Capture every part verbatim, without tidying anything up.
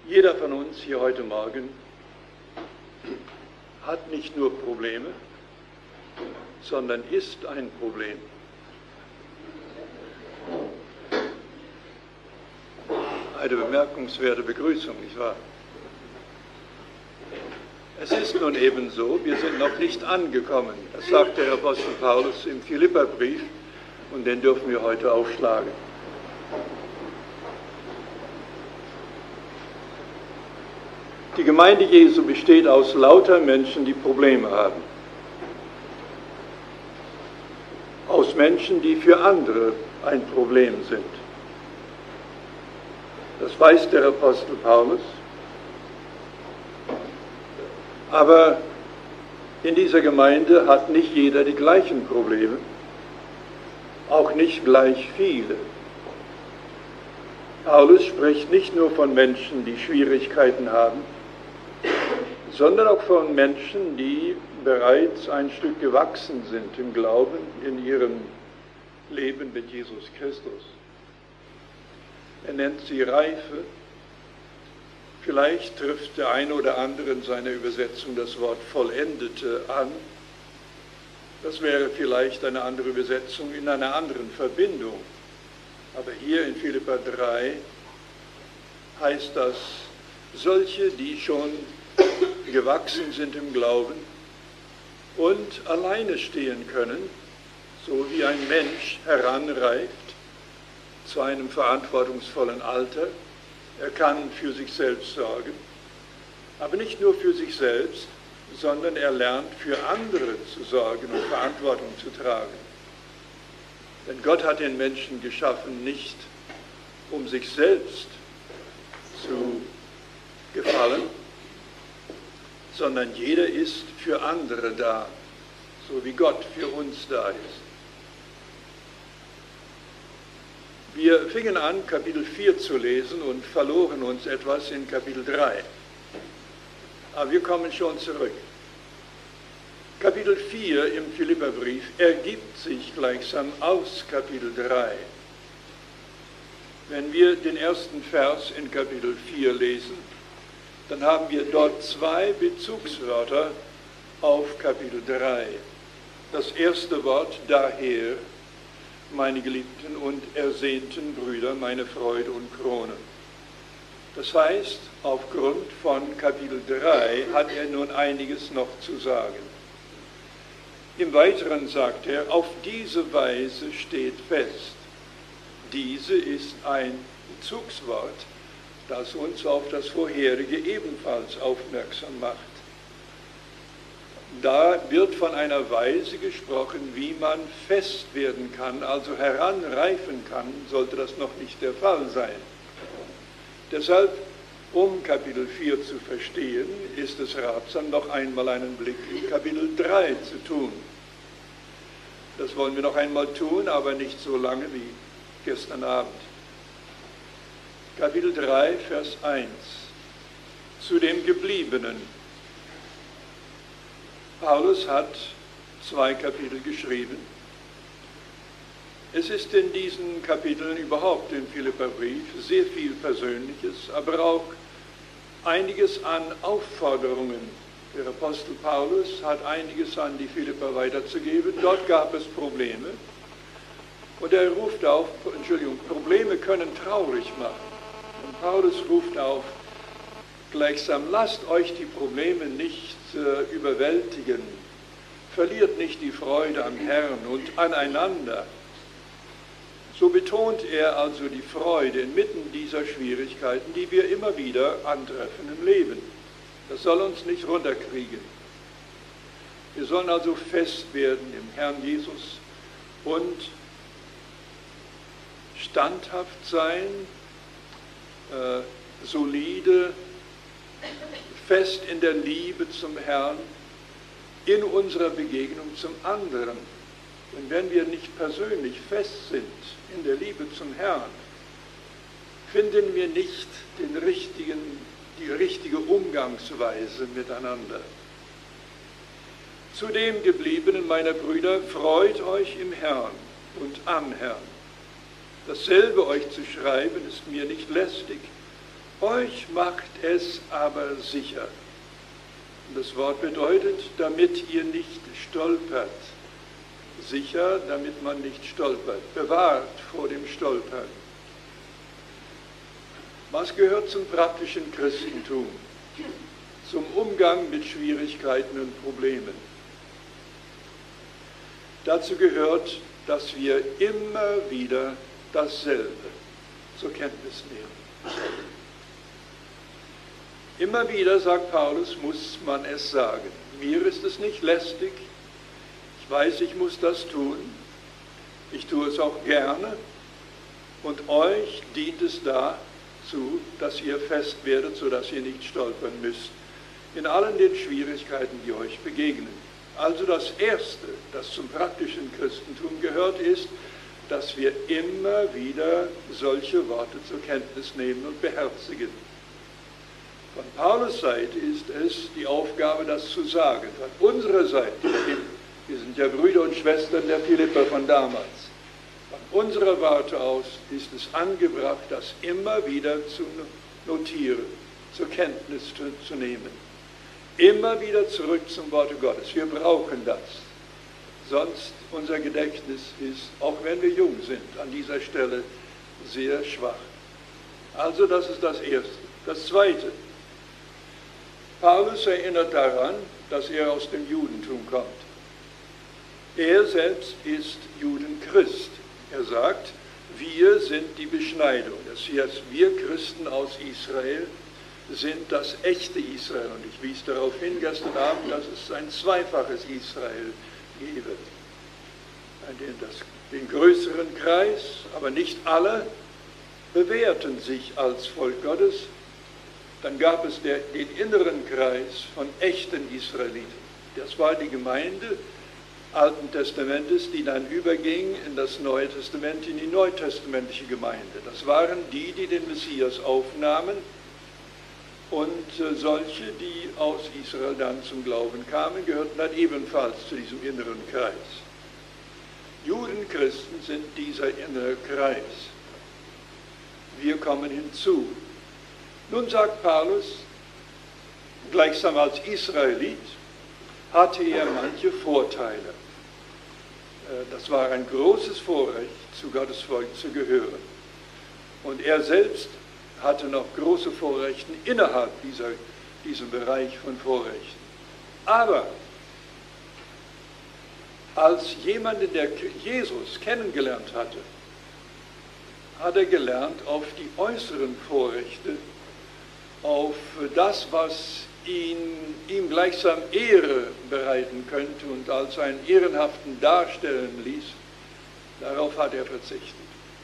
Jeder von uns hier heute Morgen hat nicht nur Probleme, sondern ist ein Problem. Eine bemerkenswerte Begrüßung, nicht wahr? Es ist nun eben so, wir sind noch nicht angekommen. Das sagt der Apostel Paulus im Philipperbrief und den dürfen wir heute aufschlagen. Die Gemeinde Jesu besteht aus lauter Menschen, die Probleme haben. Aus Menschen, die für andere ein Problem sind. Das weiß der Apostel Paulus. Aber in dieser Gemeinde hat nicht jeder die gleichen Probleme, auch nicht gleich viele. Paulus spricht nicht nur von Menschen, die Schwierigkeiten haben, sondern auch von Menschen, die bereits ein Stück gewachsen sind im Glauben, in ihrem Leben mit Jesus Christus. Er nennt sie Reife. Vielleicht trifft der eine oder andere in seiner Übersetzung das Wort Vollendete an. Das wäre vielleicht eine andere Übersetzung in einer anderen Verbindung. Aber hier in Philipper drei heißt das, solche, die schon gewachsen sind im Glauben und alleine stehen können, so wie ein Mensch heranreift zu einem verantwortungsvollen Alter. Er kann für sich selbst sorgen, aber nicht nur für sich selbst, sondern er lernt für andere zu sorgen und Verantwortung zu tragen. Denn Gott hat den Menschen geschaffen, nicht um sich selbst zu gefallen, sondern jeder ist für andere da, so wie Gott für uns da ist. Wir fingen an, Kapitel vier zu lesen und verloren uns etwas in Kapitel drei. Aber wir kommen schon zurück. Kapitel vier im Philipperbrief ergibt sich gleichsam aus Kapitel drei. Wenn wir den ersten Vers in Kapitel vier lesen, dann haben wir dort zwei Bezugswörter auf Kapitel drei. Das erste Wort, daher, meine geliebten und ersehnten Brüder, meine Freude und Krone. Das heißt, aufgrund von Kapitel drei hat er nun einiges noch zu sagen. Im Weiteren sagt er, auf diese Weise steht fest. Diese ist ein Bezugswort, das uns auf das vorherige ebenfalls aufmerksam macht. Da wird von einer Weise gesprochen, wie man fest werden kann, also heranreifen kann, sollte das noch nicht der Fall sein. Deshalb, um Kapitel vier zu verstehen, ist es ratsam, noch einmal einen Blick in Kapitel drei zu tun. Das wollen wir noch einmal tun, aber nicht so lange wie gestern Abend. Kapitel drei, Vers eins. Zu dem Gebliebenen. Paulus hat zwei Kapitel geschrieben. Es ist in diesen Kapiteln überhaupt im Philipperbrief sehr viel Persönliches, aber auch einiges an Aufforderungen. Der Apostel Paulus hat einiges an die Philipper weiterzugeben. Dort gab es Probleme. Und er ruft auf, Entschuldigung, Probleme können traurig machen. Und Paulus ruft auf, gleichsam lasst euch die Probleme nicht äh, überwältigen. Verliert nicht die Freude am Herrn und aneinander. So betont er also die Freude inmitten dieser Schwierigkeiten, die wir immer wieder antreffen im Leben. Das soll uns nicht runterkriegen. Wir sollen also fest werden im Herrn Jesus und standhaft sein, äh, solide, fest in der Liebe zum Herrn, in unserer Begegnung zum anderen. Und wenn wir nicht persönlich fest sind in der Liebe zum Herrn, finden wir nicht den richtigen, die richtige Umgangsweise miteinander. Zu dem Gebliebenen, meiner Brüder, freut euch im Herrn und am Herrn. Dasselbe euch zu schreiben, ist mir nicht lästig. Euch macht es aber sicher. Und das Wort bedeutet, damit ihr nicht stolpert. Sicher, damit man nicht stolpert. Bewahrt vor dem Stolpern. Was gehört zum praktischen Christentum? Zum Umgang mit Schwierigkeiten und Problemen. Dazu gehört, dass wir immer wieder dasselbe zur Kenntnis nehmen. Immer wieder, sagt Paulus, muss man es sagen. Mir ist es nicht lästig. Ich weiß, ich muss das tun. Ich tue es auch gerne. Und euch dient es dazu, dass ihr fest werdet, sodass ihr nicht stolpern müsst. In allen den Schwierigkeiten, die euch begegnen. Also das Erste, das zum praktischen Christentum gehört, ist, dass wir immer wieder solche Worte zur Kenntnis nehmen und beherzigen. Von Paulus Seite ist es die Aufgabe, das zu sagen. Von unserer Seite, wir sind ja Brüder und Schwestern der Philipper von damals, von unserer Warte aus ist es angebracht, das immer wieder zu notieren, zur Kenntnis zu nehmen. Immer wieder zurück zum Worte Gottes. Wir brauchen das. Sonst unser Gedächtnis ist, auch wenn wir jung sind, an dieser Stelle sehr schwach. Also das ist das Erste. Das Zweite. Paulus erinnert daran, dass er aus dem Judentum kommt. Er selbst ist Judenchrist. Er sagt, wir sind die Beschneidung. Das heißt, wir Christen aus Israel sind das echte Israel. Und ich wies darauf hin gestern Abend, dass es ein zweifaches Israel gebe. Den, das, den größeren Kreis, aber nicht alle, bewährten sich als Volk Gottes. Dann gab es der, den inneren Kreis von echten Israeliten. Das war die Gemeinde Alten Testamentes, die dann überging in das Neue Testament, in die neutestamentliche Gemeinde. Das waren die, die den Messias aufnahmen und äh, solche, die aus Israel dann zum Glauben kamen, gehörten dann ebenfalls zu diesem inneren Kreis. Judenchristen sind dieser innere Kreis. Wir kommen hinzu. Nun sagt Paulus, gleichsam als Israelit hatte er manche Vorteile. Das war ein großes Vorrecht, zu Gottes Volk zu gehören. Und er selbst hatte noch große Vorrechte innerhalb dieser, diesem Bereich von Vorrechten. Aber als jemand, der Jesus kennengelernt hatte, hat er gelernt, auf die äußeren Vorrechte, auf das, was ihn, ihm gleichsam Ehre bereiten könnte und als einen ehrenhaften darstellen ließ, darauf hat er verzichtet.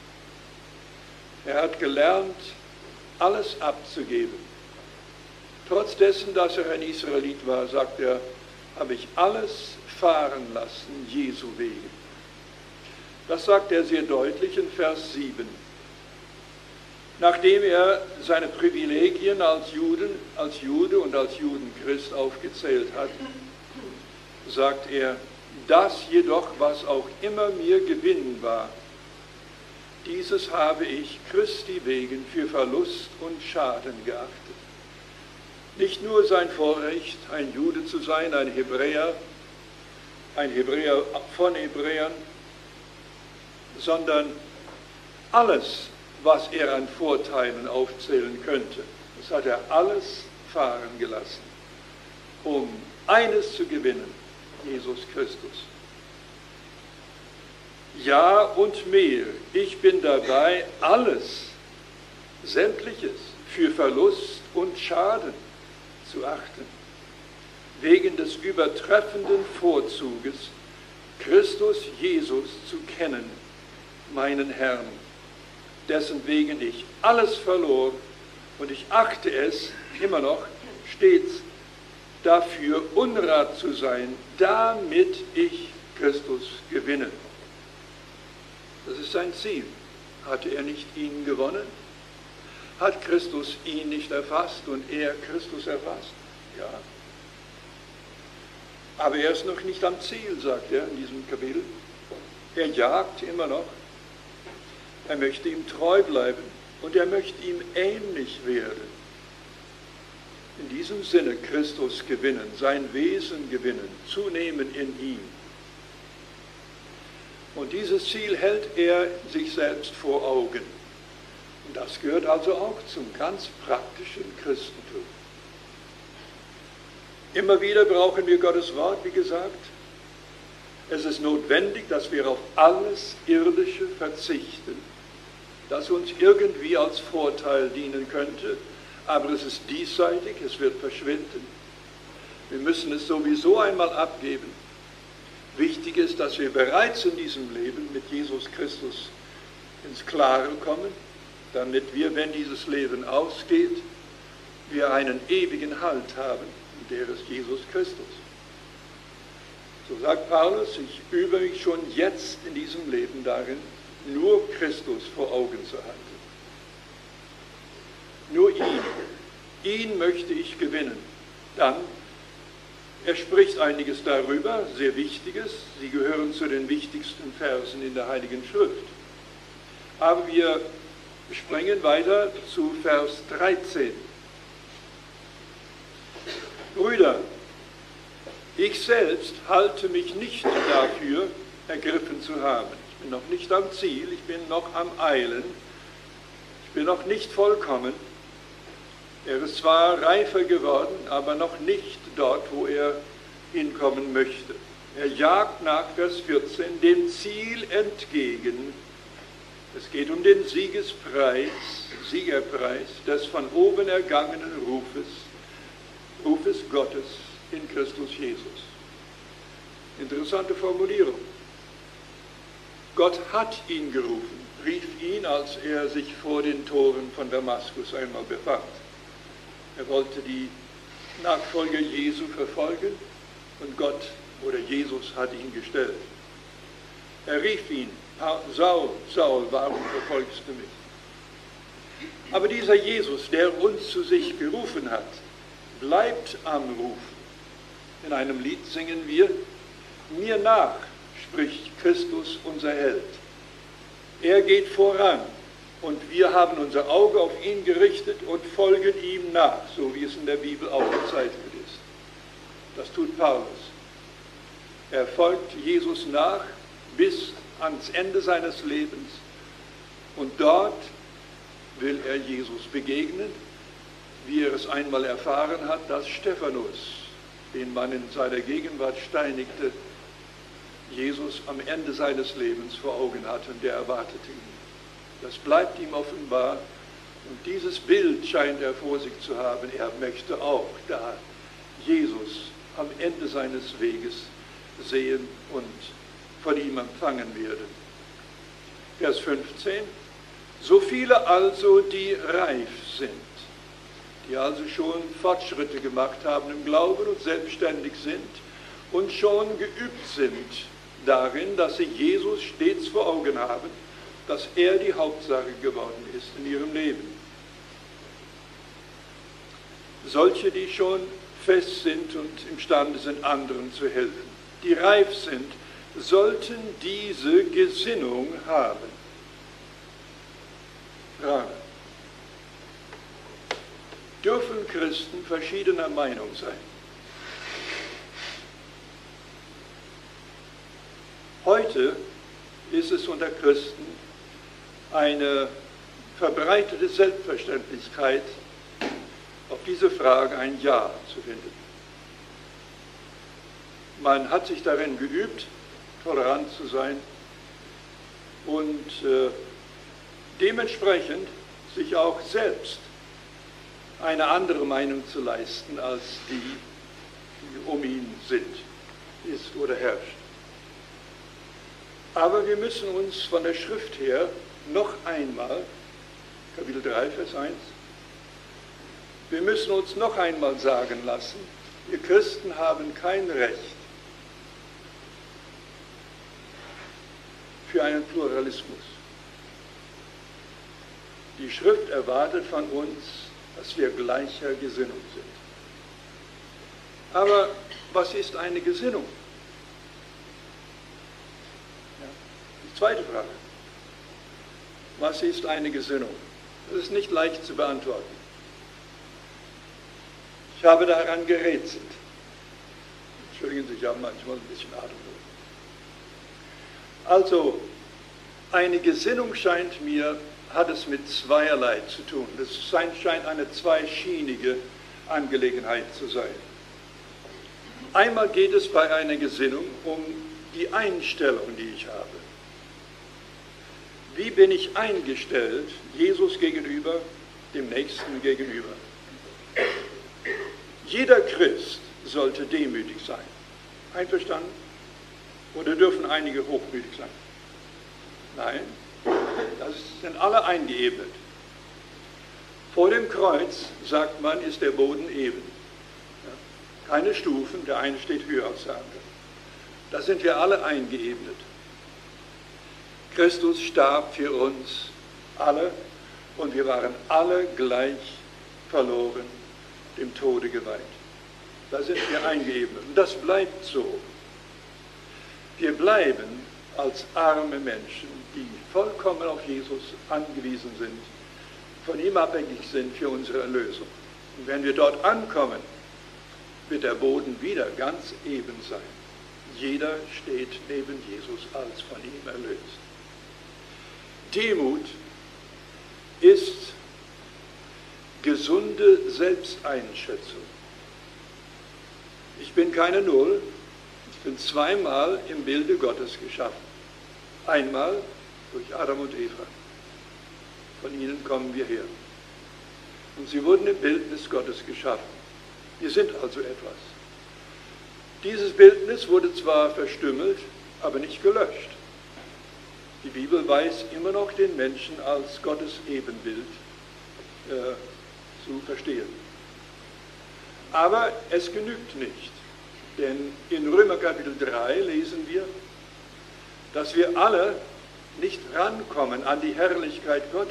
Er hat gelernt, alles abzugeben. Trotz dessen, dass er ein Israelit war, sagt er, habe ich alles fahren lassen, Jesu wegen. Das sagt er sehr deutlich in Vers sieben. Nachdem er seine Privilegien als, Juden, als Jude und als Judenchrist aufgezählt hat, sagt er, das jedoch, was auch immer mir Gewinn war, dieses habe ich Christi wegen für Verlust und Schaden geachtet. Nicht nur sein Vorrecht, ein Jude zu sein, ein Hebräer, ein Hebräer von Hebräern, sondern alles, was er an Vorteilen aufzählen könnte. Das hat er alles fahren gelassen, um eines zu gewinnen, Jesus Christus. Ja und mehr, ich bin dabei, alles, sämtliches, für Verlust und Schaden zu achten, wegen des übertreffenden Vorzuges, Christus Jesus zu kennen, meinen Herrn, dessen wegen ich alles verlor und ich achte es immer noch stets dafür, Unrat zu sein, damit ich Christus gewinne. Das ist sein Ziel. Hatte er nicht ihn gewonnen? Hat Christus ihn nicht erfasst und er Christus erfasst? Ja. Aber er ist noch nicht am Ziel, sagt er in diesem Kapitel. Er jagt immer noch. Er möchte ihm treu bleiben. und er möchte ihm ähnlich werden. In diesem Sinne Christus gewinnen, sein Wesen gewinnen, zunehmen in ihm. Und dieses Ziel hält er sich selbst vor Augen. Und das gehört also auch zum ganz praktischen Christentum. Immer wieder brauchen wir Gottes Wort, wie gesagt. Es ist notwendig, dass wir auf alles Irdische verzichten, das uns irgendwie als Vorteil dienen könnte, aber es ist diesseitig, es wird verschwinden. Wir müssen es sowieso einmal abgeben. Wichtig ist, dass wir bereits in diesem Leben mit Jesus Christus ins Klare kommen, damit wir, wenn dieses Leben ausgeht, wir einen ewigen Halt haben, und der ist Jesus Christus. So sagt Paulus, ich übe mich schon jetzt in diesem Leben darin, nur Christus vor Augen zu halten. Nur ihn. Ihn möchte ich gewinnen. Dann, er spricht einiges darüber, sehr Wichtiges. Sie gehören zu den wichtigsten Versen in der Heiligen Schrift. Aber wir springen weiter zu Vers dreizehn. Brüder, ich selbst halte mich nicht dafür, ergriffen zu haben. Ich bin noch nicht am Ziel, ich bin noch am Eilen, ich bin noch nicht vollkommen. Er ist zwar reifer geworden, aber noch nicht dort, wo er hinkommen möchte. Er jagt nach, Vers vierzehn, dem Ziel entgegen. Es geht um den Siegespreis, Siegerpreis des von oben ergangenen Rufes, Rufes Gottes in Christus Jesus. Interessante Formulierung. Gott hat ihn gerufen, rief ihn, als er sich vor den Toren von Damaskus einmal befand. Er wollte die Nachfolger Jesu verfolgen und Gott oder Jesus hat ihn gestellt. Er rief ihn, Saul, Saul, warum verfolgst du mich? Aber dieser Jesus, der uns zu sich gerufen hat, bleibt am Rufen. In einem Lied singen wir, mir nach spricht Christus unser Held. Er geht voran und wir haben unser Auge auf ihn gerichtet und folgen ihm nach, so wie es in der Bibel auch bezeichnet ist. Das tut Paulus. Er folgt Jesus nach bis ans Ende seines Lebens und dort will er Jesus begegnen, wie er es einmal erfahren hat, dass Stephanus, den man in seiner Gegenwart steinigte, Jesus am Ende seines Lebens vor Augen hatte und der erwartete ihn. Das bleibt ihm offenbar und dieses Bild scheint er vor sich zu haben. Er möchte auch da Jesus am Ende seines Weges sehen und von ihm empfangen werden. Vers fünfzehn. So viele also, die reif sind, die also schon Fortschritte gemacht haben im Glauben und selbstständig sind und schon geübt sind darin, dass sie Jesus stets vor Augen haben, dass er die Hauptsache geworden ist in ihrem Leben. Solche, die schon fest sind und imstande sind, anderen zu helfen, die reif sind, sollten diese Gesinnung haben. Frage. Dürfen Christen verschiedener Meinung sein? Heute ist es unter Christen eine verbreitete Selbstverständlichkeit, auf diese Frage ein Ja zu finden. Man hat sich darin geübt, tolerant zu sein und äh, dementsprechend sich auch selbst eine andere Meinung zu leisten, als die, die um ihn sind, ist oder herrscht. Aber wir müssen uns von der Schrift her noch einmal, Kapitel drei, Vers eins, wir müssen uns noch einmal sagen lassen, wir Christen haben kein Recht für einen Pluralismus. Die Schrift erwartet von uns, dass wir gleicher Gesinnung sind. Aber was ist eine Gesinnung? Ja, die zweite Frage. Was ist eine Gesinnung? Das ist nicht leicht zu beantworten. Ich habe daran gerätselt. Entschuldigen Sie, ich habe manchmal ein bisschen Atemnot. Also, eine Gesinnung scheint mir, hat es mit zweierlei zu tun. Das scheint eine zweischienige Angelegenheit zu sein. Einmal geht es bei einer Gesinnung um die Einstellung, die ich habe. Wie bin ich eingestellt, Jesus gegenüber, dem Nächsten gegenüber? Jeder Christ sollte demütig sein. Einverstanden? Oder dürfen einige hochmütig sein? Nein, das sind alle eingeebnet. Vor dem Kreuz, sagt man, ist der Boden eben. Ja, keine Stufen, der eine steht höher als der andere. Da sind wir alle eingeebnet. Christus starb für uns alle und wir waren alle gleich verloren, dem Tode geweiht. Da sind wir eingeebnet und das bleibt so. Wir bleiben als arme Menschen, die vollkommen auf Jesus angewiesen sind, von ihm abhängig sind für unsere Erlösung. Und wenn wir dort ankommen, wird der Boden wieder ganz eben sein. Jeder steht neben Jesus als von ihm erlöst. Demut ist gesunde Selbsteinschätzung. Ich bin keine Null, ich bin zweimal im Bilde Gottes geschaffen. Einmal durch Adam und Eva. Von ihnen kommen wir her. Und sie wurden im Bildnis Gottes geschaffen. Wir sind also etwas. Dieses Bildnis wurde zwar verstümmelt, aber nicht gelöscht. Die Bibel weiß immer noch den Menschen als Gottes Ebenbild äh, zu verstehen. Aber es genügt nicht, denn in Römer Kapitel drei lesen wir, dass wir alle nicht rankommen an die Herrlichkeit Gottes.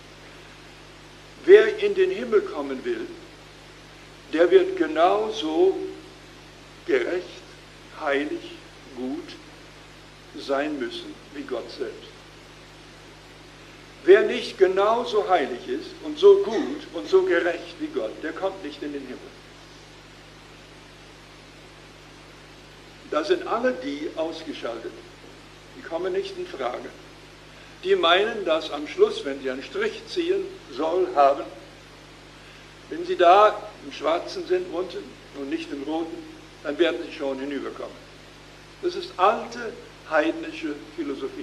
Wer in den Himmel kommen will, der wird genauso gerecht, heilig, gut sein müssen wie Gott selbst. Wer nicht genauso heilig ist und so gut und so gerecht wie Gott, der kommt nicht in den Himmel. Da sind alle die ausgeschaltet. Die kommen nicht in Frage. Die meinen, dass am Schluss, wenn sie einen Strich ziehen soll, haben, wenn sie da im Schwarzen sind unten und nicht im Roten, dann werden sie schon hinüberkommen. Das ist alte heidnische Philosophie.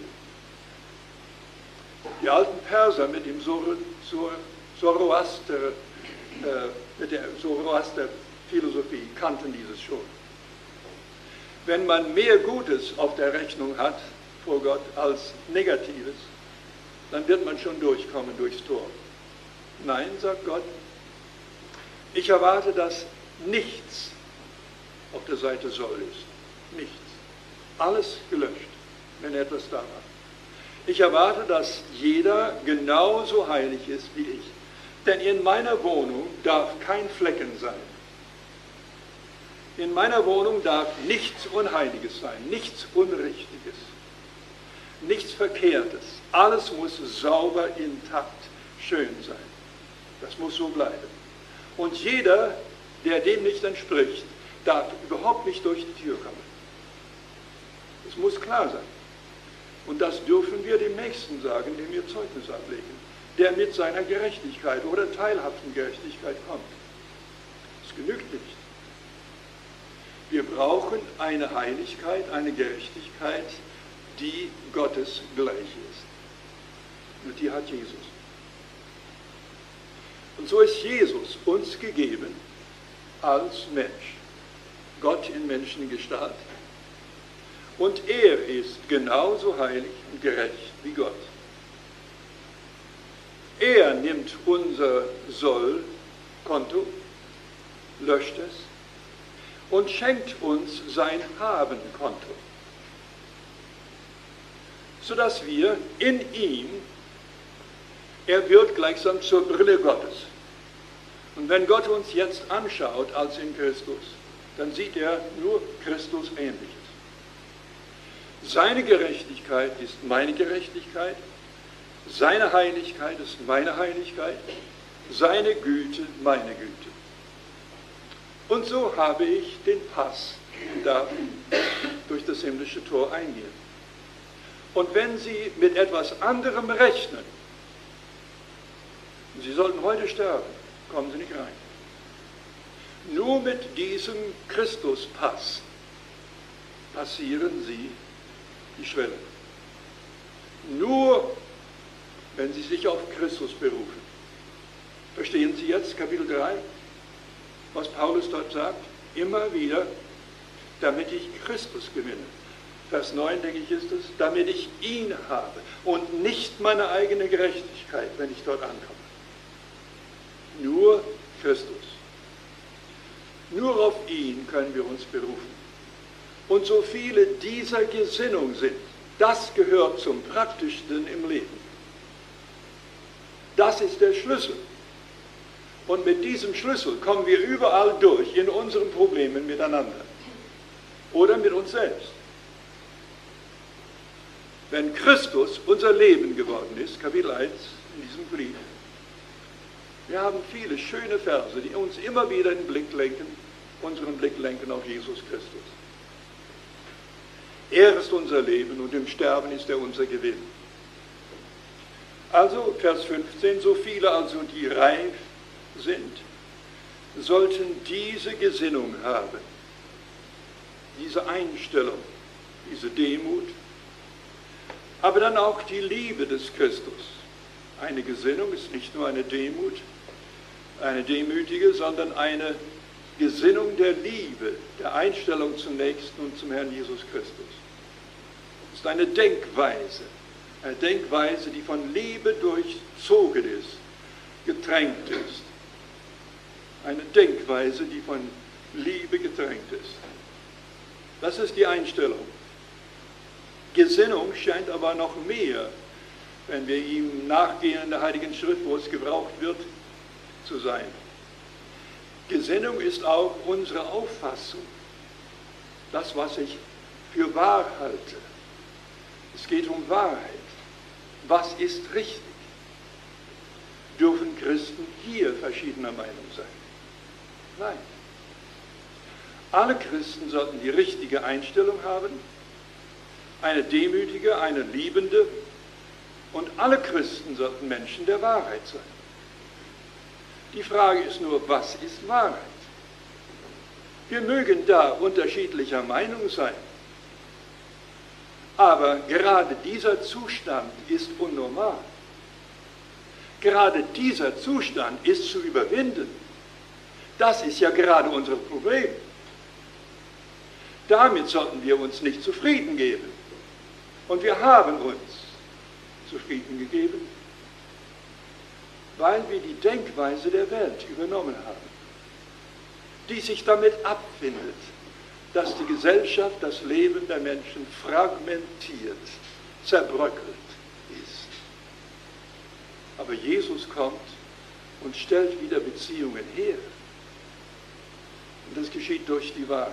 Die alten Perser mit dem Zoroaster, äh, mit der Zoroaster-Philosophie kannten dieses schon. Wenn man mehr Gutes auf der Rechnung hat vor Gott als Negatives, dann wird man schon durchkommen durchs Tor. Nein, sagt Gott, ich erwarte, dass nichts auf der Seite soll ist. Nichts. Alles gelöscht, wenn etwas da war. Ich erwarte, dass jeder genauso heilig ist wie ich. Denn in meiner Wohnung darf kein Flecken sein. In meiner Wohnung darf nichts Unheiliges sein, nichts Unrichtiges, nichts Verkehrtes. Alles muss sauber, intakt, schön sein. Das muss so bleiben. Und jeder, der dem nicht entspricht, darf überhaupt nicht durch die Tür kommen. Das muss klar sein. Und das dürfen wir dem Nächsten sagen, dem wir Zeugnis ablegen, der mit seiner Gerechtigkeit oder teilhaften Gerechtigkeit kommt. Das genügt nicht. Wir brauchen eine Heiligkeit, eine Gerechtigkeit, die Gottes gleich ist. Und die hat Jesus. Und so ist Jesus uns gegeben als Mensch. Gott in Menschengestalt. Und er ist genauso heilig und gerecht wie Gott. Er nimmt unser Soll-Konto, löscht es und schenkt uns sein Haben-Konto, sodass wir in ihm, er wird gleichsam zur Brille Gottes. Und wenn Gott uns jetzt anschaut als in Christus, dann sieht er nur Christus Ähnliches. Seine Gerechtigkeit ist meine Gerechtigkeit, Seine Heiligkeit ist meine Heiligkeit, seine Güte meine Güte. Und so habe ich den Pass und darf durch das himmlische Tor eingehen. Und wenn Sie mit etwas anderem rechnen, Sie sollten heute sterben, kommen Sie nicht rein. Nur mit diesem Christuspass passieren Sie die Schwelle. Nur wenn Sie sich auf Christus berufen. Verstehen Sie jetzt Kapitel drei, was Paulus dort sagt? Immer wieder, damit ich Christus gewinne. Vers neun, denke ich, ist es, damit ich ihn habe und nicht meine eigene Gerechtigkeit, wenn ich dort ankomme. Nur Christus. Nur auf ihn können wir uns berufen. Und so viele dieser Gesinnung sind, das gehört zum Praktischsten im Leben. Das ist der Schlüssel. Und mit diesem Schlüssel kommen wir überall durch in unseren Problemen miteinander. Oder mit uns selbst. Wenn Christus unser Leben geworden ist, Kapitel eins in diesem Brief, wir haben viele schöne Verse, die uns immer wieder den Blick lenken, unseren Blick lenken auf Jesus Christus. Er ist unser Leben und im Sterben ist er unser Gewinn. Also, Vers fünfzehn, so viele also, die reif sind, sollten diese Gesinnung haben, diese Einstellung, diese Demut, aber dann auch die Liebe des Christus. Eine Gesinnung ist nicht nur eine Demut, eine demütige, sondern eine Gesinnung der Liebe, der Einstellung zum Nächsten und zum Herrn Jesus Christus. Es ist eine Denkweise, eine Denkweise, die von Liebe durchzogen ist, getränkt ist. Eine Denkweise, die von Liebe getränkt ist. Das ist die Einstellung. Gesinnung scheint aber noch mehr, wenn wir ihm nachgehen in der Heiligen Schrift, wo es gebraucht wird, zu sein. Gesinnung ist auch unsere Auffassung, das, was ich für wahr halte. Es geht um Wahrheit. Was ist richtig? Dürfen Christen hier verschiedener Meinung sein? Nein. Alle Christen sollten die richtige Einstellung haben, eine demütige, eine liebende, und alle Christen sollten Menschen der Wahrheit sein. Die Frage ist nur, was ist Wahrheit? Wir mögen da unterschiedlicher Meinung sein, aber gerade dieser Zustand ist unnormal. Gerade dieser Zustand ist zu überwinden. Das ist ja gerade unser Problem. Damit sollten wir uns nicht zufrieden geben. Und wir haben uns zufrieden gegeben, weil wir die Denkweise der Welt übernommen haben, die sich damit abfindet, dass die Gesellschaft, das Leben der Menschen fragmentiert, zerbröckelt ist. Aber Jesus kommt und stellt wieder Beziehungen her. Und das geschieht durch die Wahrheit.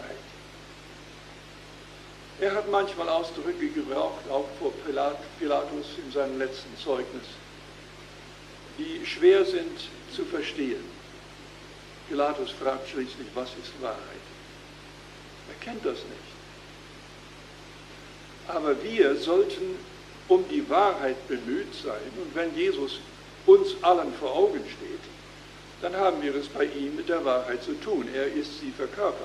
Er hat manchmal Ausdrücke gebraucht, auch vor Pilatus in seinem letzten Zeugnis, die schwer sind zu verstehen. Pilatus fragt schließlich, was ist Wahrheit? Er kennt das nicht. Aber wir sollten um die Wahrheit bemüht sein. Und wenn Jesus uns allen vor Augen steht, dann haben wir es bei ihm mit der Wahrheit zu tun. Er ist sie verkörpert.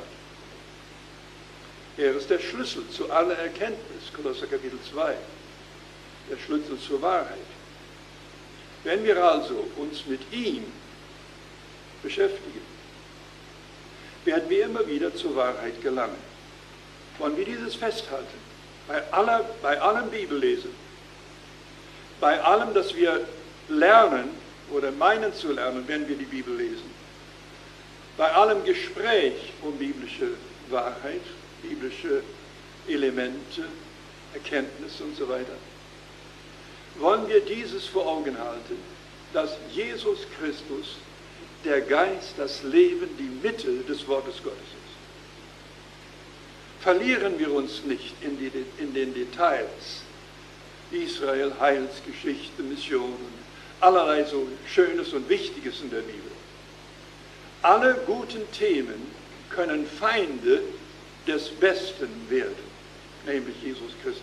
Er ist der Schlüssel zu aller Erkenntnis, Kolosser Kapitel zwei, der Schlüssel zur Wahrheit. Wenn wir also uns mit ihm beschäftigen, werden wir immer wieder zur Wahrheit gelangen. Wollen wir dieses festhalten? Bei, aller, bei allem Bibellesen, bei allem, das wir lernen oder meinen zu lernen, wenn wir die Bibel lesen, bei allem Gespräch um biblische Wahrheit, biblische Elemente, Erkenntnis und so weiter, wollen wir dieses vor Augen halten, dass Jesus Christus der Geist, das Leben, die Mitte des Wortes Gottes ist. Verlieren wir uns nicht in, die, in den Details, Israel, Heilsgeschichte, Mission und allerlei so Schönes und Wichtiges in der Bibel. Alle guten Themen können Feinde des Besten werden, nämlich Jesus Christus.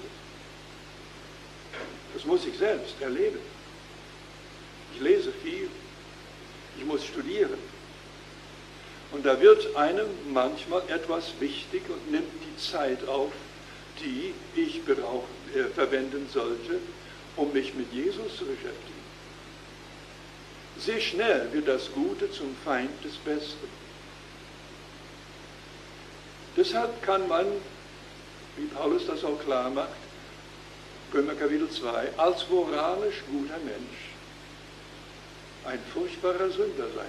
Das muss ich selbst erleben. Ich lese viel, ich muss studieren. Und da wird einem manchmal etwas wichtig und nimmt die Zeit auf, die ich brauchen, äh, verwenden sollte, um mich mit Jesus zu beschäftigen. Sehr schnell wird das Gute zum Feind des Besten. Deshalb kann man, wie Paulus das auch klar macht, Römer Kapitel zwei, als moralisch guter Mensch ein furchtbarer Sünder sein,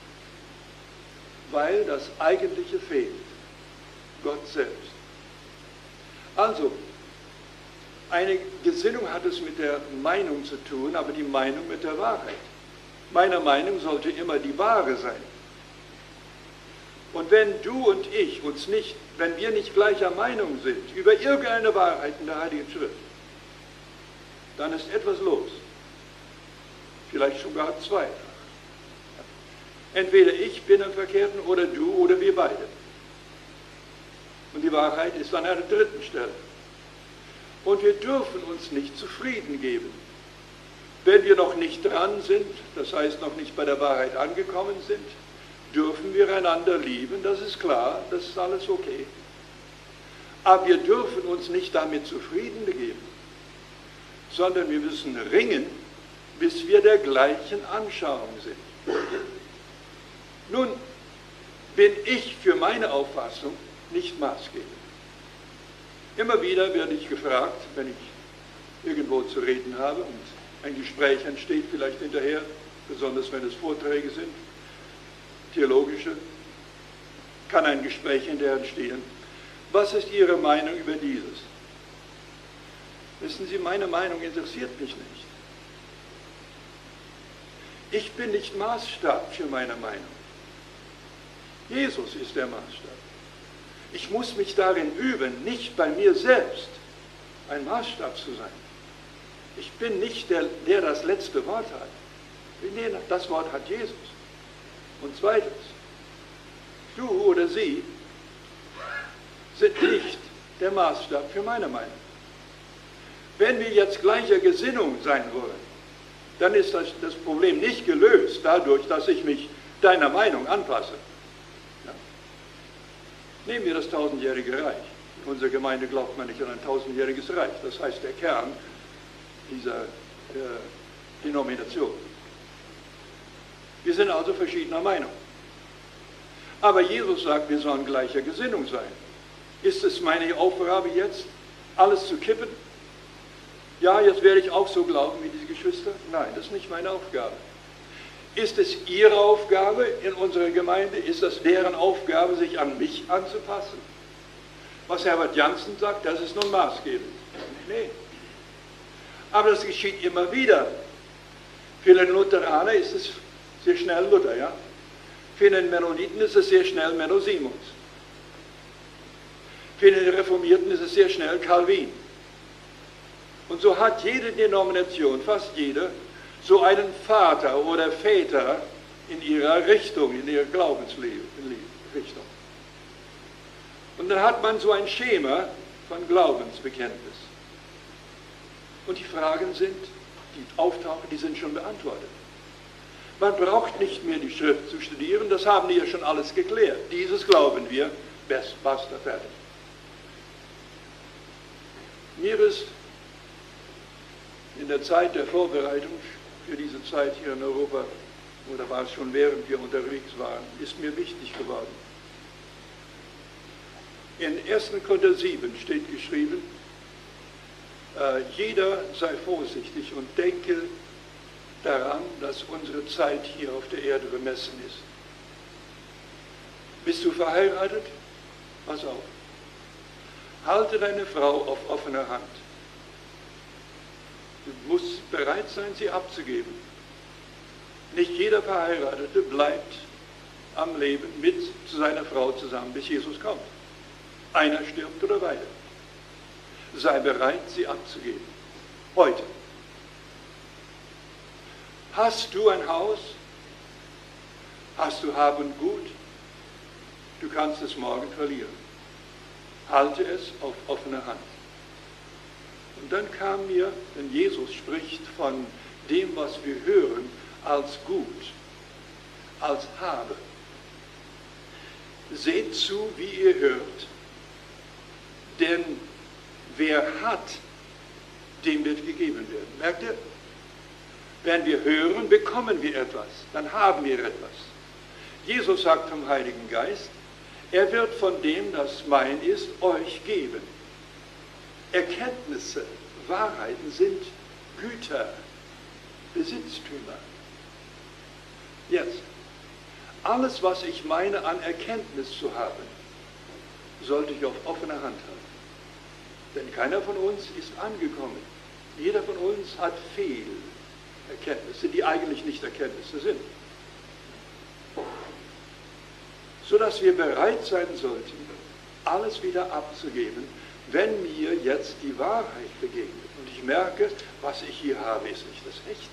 weil das Eigentliche fehlt, Gott selbst. Also, eine Gesinnung hat es mit der Meinung zu tun, aber die Meinung mit der Wahrheit. Meine Meinung sollte immer die wahre sein. Und wenn du und ich uns nicht, wenn wir nicht gleicher Meinung sind über irgendeine Wahrheit in der Heiligen Schrift, dann ist etwas los. Vielleicht sogar zwei. Entweder ich bin im Verkehrten oder du oder wir beide. Und die Wahrheit ist an einer dritten Stelle. Und wir dürfen uns nicht zufrieden geben. Wenn wir noch nicht dran sind, das heißt noch nicht bei der Wahrheit angekommen sind, dürfen wir einander lieben, das ist klar, das ist alles okay. Aber wir dürfen uns nicht damit zufrieden geben, sondern wir müssen ringen, bis wir der gleichen Anschauung sind. Nun bin ich für meine Auffassung nicht maßgebend. Immer wieder werde ich gefragt, wenn ich irgendwo zu reden habe und ein Gespräch entsteht, vielleicht hinterher, besonders wenn es Vorträge sind, theologische, kann ein Gespräch hinterher entstehen. Was ist Ihre Meinung über dieses? Wissen Sie, meine Meinung interessiert mich nicht. Ich bin nicht Maßstab für meine Meinung. Jesus ist der Maßstab. Ich muss mich darin üben, nicht bei mir selbst ein Maßstab zu sein. Ich bin nicht der, der das letzte Wort hat. Nee, das Wort hat Jesus. Und zweitens, du oder sie sind nicht der Maßstab für meine Meinung. Wenn wir jetzt gleicher Gesinnung sein wollen, dann ist das, das Problem nicht gelöst dadurch, dass ich mich deiner Meinung anpasse. Ja. Nehmen wir das tausendjährige Reich. In unserer Gemeinde glaubt man nicht an ein tausendjähriges Reich. Das heißt, der Kern dieser äh, Denomination. Wir sind also verschiedener Meinung. Aber Jesus sagt, wir sollen gleicher Gesinnung sein. Ist es meine Aufgabe jetzt, alles zu kippen? Ja, jetzt werde ich auch so glauben wie diese Geschwister? Nein, das ist nicht meine Aufgabe. Ist es ihre Aufgabe in unserer Gemeinde? Ist das deren Aufgabe, sich an mich anzupassen? Was Herbert Janssen sagt, das ist nun maßgebend. Nee. Aber das geschieht immer wieder. Für den Lutheraner ist es sehr schnell Luther, ja? Für den Mennoniten ist es sehr schnell Menno Simons. Für den Reformierten ist es sehr schnell Calvin. Und so hat jede Denomination, fast jede, so einen Vater oder Väter in ihrer Richtung, in ihrer Glaubensrichtung. Und dann hat man so ein Schema von Glaubensbekenntnis. Und die Fragen sind, die auftauchen, die sind schon beantwortet. Man braucht nicht mehr die Schrift zu studieren, das haben die ja schon alles geklärt. Dieses glauben wir, best, basta, fertig. Mir ist in der Zeit der Vorbereitung für diese Zeit hier in Europa, oder war es schon während wir unterwegs waren, ist mir wichtig geworden. In ersten Korinther sieben steht geschrieben, äh, jeder sei vorsichtig und denke daran, dass unsere Zeit hier auf der Erde bemessen ist. Bist du verheiratet? Pass auf. Halte deine Frau auf offener Hand. Du musst bereit sein, sie abzugeben. Nicht jeder Verheiratete bleibt am Leben mit seiner Frau zusammen, bis Jesus kommt. Einer stirbt oder beide. Sei bereit, sie abzugeben. Heute. Hast du ein Haus? Hast du Hab und Gut? Du kannst es morgen verlieren. Halte es auf offene Hand. Und dann kam mir, wenn Jesus spricht von dem, was wir hören, als Gut, als Habe. Seht zu, wie ihr hört, denn wer hat, dem wird gegeben werden. Merkt ihr? Wenn wir hören, bekommen wir etwas, dann haben wir etwas. Jesus sagt vom Heiligen Geist, er wird von dem, das mein ist, euch geben. Erkenntnisse, Wahrheiten sind Güter, Besitztümer. Jetzt, alles, was ich meine, an Erkenntnis zu haben, sollte ich auf offener Hand haben. Denn keiner von uns ist angekommen. Jeder von uns hat Fehlerkenntnisse, die eigentlich nicht Erkenntnisse sind. Sodass wir bereit sein sollten, alles wieder abzugeben, wenn mir jetzt die Wahrheit begegnet. Und ich merke, was ich hier habe, ist nicht das Echte.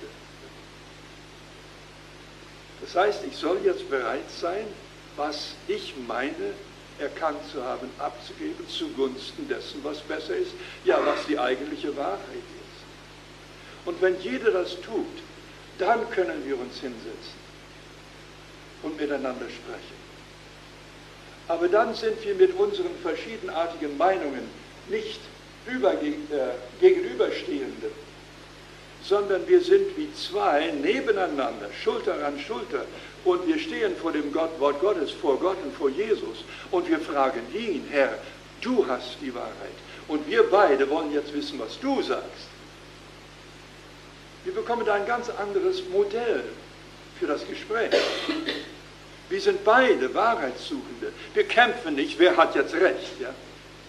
Das heißt, ich soll jetzt bereit sein, was ich meine, erkannt zu haben, abzugeben, zugunsten dessen, was besser ist, ja, was die eigentliche Wahrheit ist. Und wenn jeder das tut, dann können wir uns hinsetzen und miteinander sprechen. Aber dann sind wir mit unseren verschiedenartigen Meinungen nicht über, äh, gegenüberstehende, sondern wir sind wie zwei nebeneinander, Schulter an Schulter, und wir stehen vor dem Gott, Wort Gottes, vor Gott und vor Jesus, und wir fragen ihn, Herr, du hast die Wahrheit, und wir beide wollen jetzt wissen, was du sagst. Wir bekommen da ein ganz anderes Modell für das Gespräch. Wir sind beide Wahrheitssuchende. Wir kämpfen nicht, wer hat jetzt recht. Ja?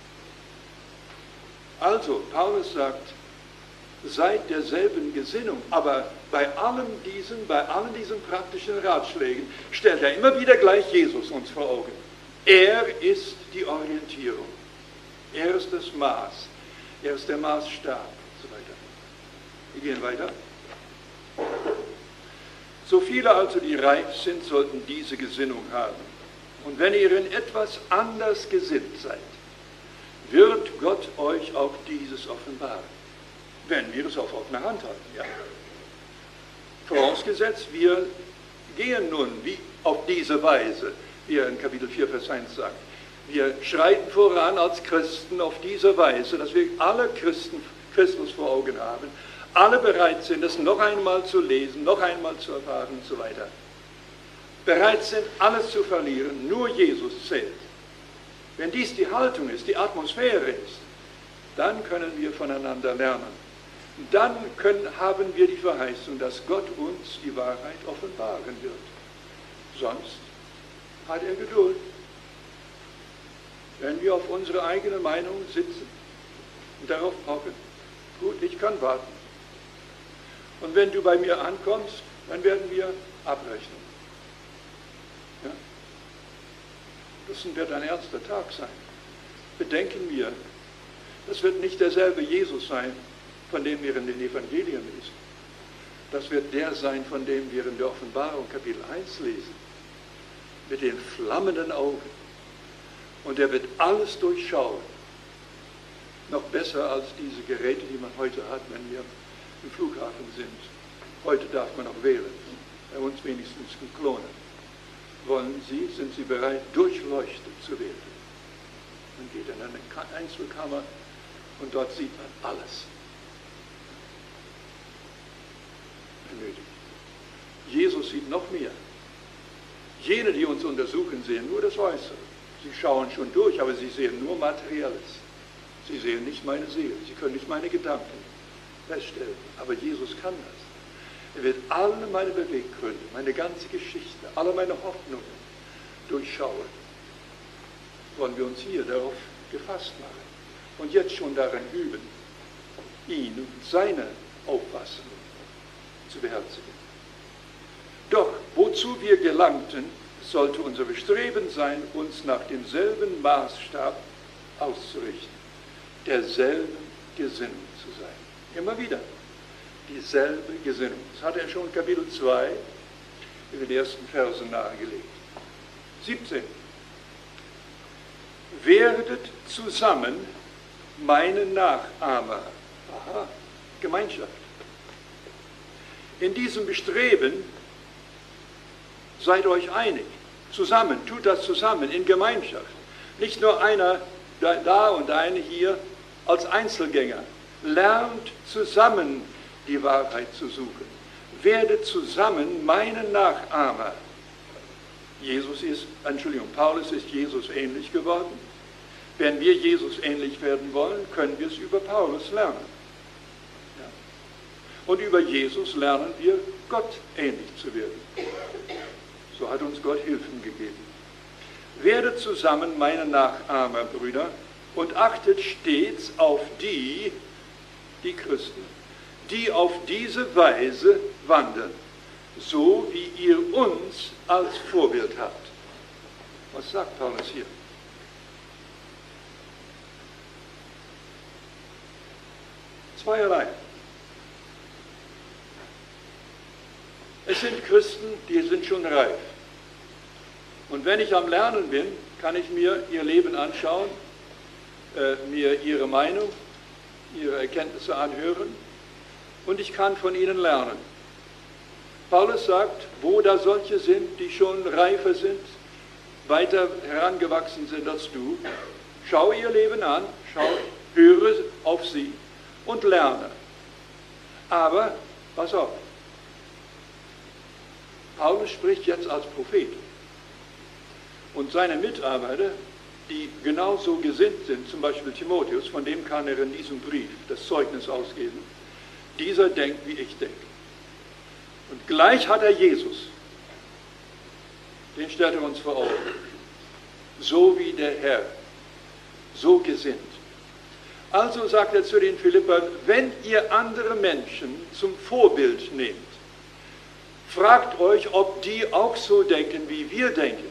Also, Paulus sagt, seid derselben Gesinnung. Aber bei allem diesen, bei allen diesen praktischen Ratschlägen stellt er immer wieder gleich Jesus uns vor Augen. Er ist die Orientierung. Er ist das Maß. Er ist der Maßstab und so weiter. Wir gehen weiter. So viele also, die reif sind, sollten diese Gesinnung haben. Und wenn ihr in etwas anders gesinnt seid, wird Gott euch auch dieses offenbaren. Wenn wir es auf offene Hand halten, ja. Vorausgesetzt, wir gehen nun wie auf diese Weise, wie er in Kapitel vier, Vers eins sagt. Wir schreiten voran als Christen auf diese Weise, dass wir alle Christen Christus vor Augen haben, alle bereit sind, es noch einmal zu lesen, noch einmal zu erfahren und so weiter. Bereit sind, alles zu verlieren, nur Jesus zählt. Wenn dies die Haltung ist, die Atmosphäre ist, dann können wir voneinander lernen. Dann können, haben wir die Verheißung, dass Gott uns die Wahrheit offenbaren wird. Sonst hat er Geduld. Wenn wir auf unsere eigene Meinung sitzen und darauf pochen, gut, ich kann warten. Und wenn du bei mir ankommst, dann werden wir abrechnen. Ja? Das wird ein ernster Tag sein. Bedenken wir, das wird nicht derselbe Jesus sein, von dem wir in den Evangelien lesen. Das wird der sein, von dem wir in der Offenbarung Kapitel eins lesen. Mit den flammenden Augen. Und er wird alles durchschauen. Noch besser als diese Geräte, die man heute hat, wenn wir im Flughafen sind. Heute darf man auch wählen. Bei uns wenigstens klonen. Wollen Sie, sind Sie bereit, durchleuchtet zu werden? Man geht in eine Einzelkammer und dort sieht man alles. Nötig. Jesus sieht noch mehr. Jene, die uns untersuchen, sehen nur das Äußere. Sie schauen schon durch, aber sie sehen nur Materielles. Sie sehen nicht meine Seele. Sie können nicht meine Gedanken feststellen. Aber Jesus kann das. Er wird alle meine Beweggründe, meine ganze Geschichte, alle meine Hoffnungen durchschauen. Wollen wir uns hier darauf gefasst machen und jetzt schon darin üben, ihn und seine Auffassung zu beherzigen. Doch wozu wir gelangten, sollte unser Bestreben sein, uns nach demselben Maßstab auszurichten, derselben Gesinnung zu sein. Immer wieder. Dieselbe Gesinnung. Das hat er schon in Kapitel zwei in den ersten Versen nahegelegt. siebzehn. Werdet zusammen meine Nachahmer. Aha, Gemeinschaft. In diesem Bestreben seid euch einig. Zusammen, tut das zusammen, in Gemeinschaft. Nicht nur einer da und eine hier als Einzelgänger. Lernt zusammen die Wahrheit zu suchen. Werdet zusammen meine Nachahmer. Jesus ist, Entschuldigung, Paulus ist Jesus ähnlich geworden. Wenn wir Jesus ähnlich werden wollen, können wir es über Paulus lernen. Ja. Und über Jesus lernen wir, Gott ähnlich zu werden. So hat uns Gott Hilfen gegeben. Werdet zusammen meine Nachahmer, Brüder, und achtet stets auf die, die Christen, die auf diese Weise wandeln, so wie ihr uns als Vorbild habt. Was sagt Paulus hier? Zweierlei. Es sind Christen, die sind schon reif. Und wenn ich am Lernen bin, kann ich mir ihr Leben anschauen, äh, mir ihre Meinung, ihre Erkenntnisse anhören und ich kann von ihnen lernen. Paulus sagt, wo da solche sind, die schon reifer sind, weiter herangewachsen sind als du, schau ihr Leben an, schau, höre auf sie und lerne. Aber, pass auf, Paulus spricht jetzt als Prophet. Und seine Mitarbeiter, die genauso gesinnt sind, zum Beispiel Timotheus, von dem kann er in diesem Brief das Zeugnis ausgeben, dieser denkt, wie ich denke. Und gleich hat er Jesus, den stellt er uns vor Augen, so wie der Herr, so gesinnt. Also sagt er zu den Philippern, wenn ihr andere Menschen zum Vorbild nehmt, fragt euch, ob die auch so denken, wie wir denken.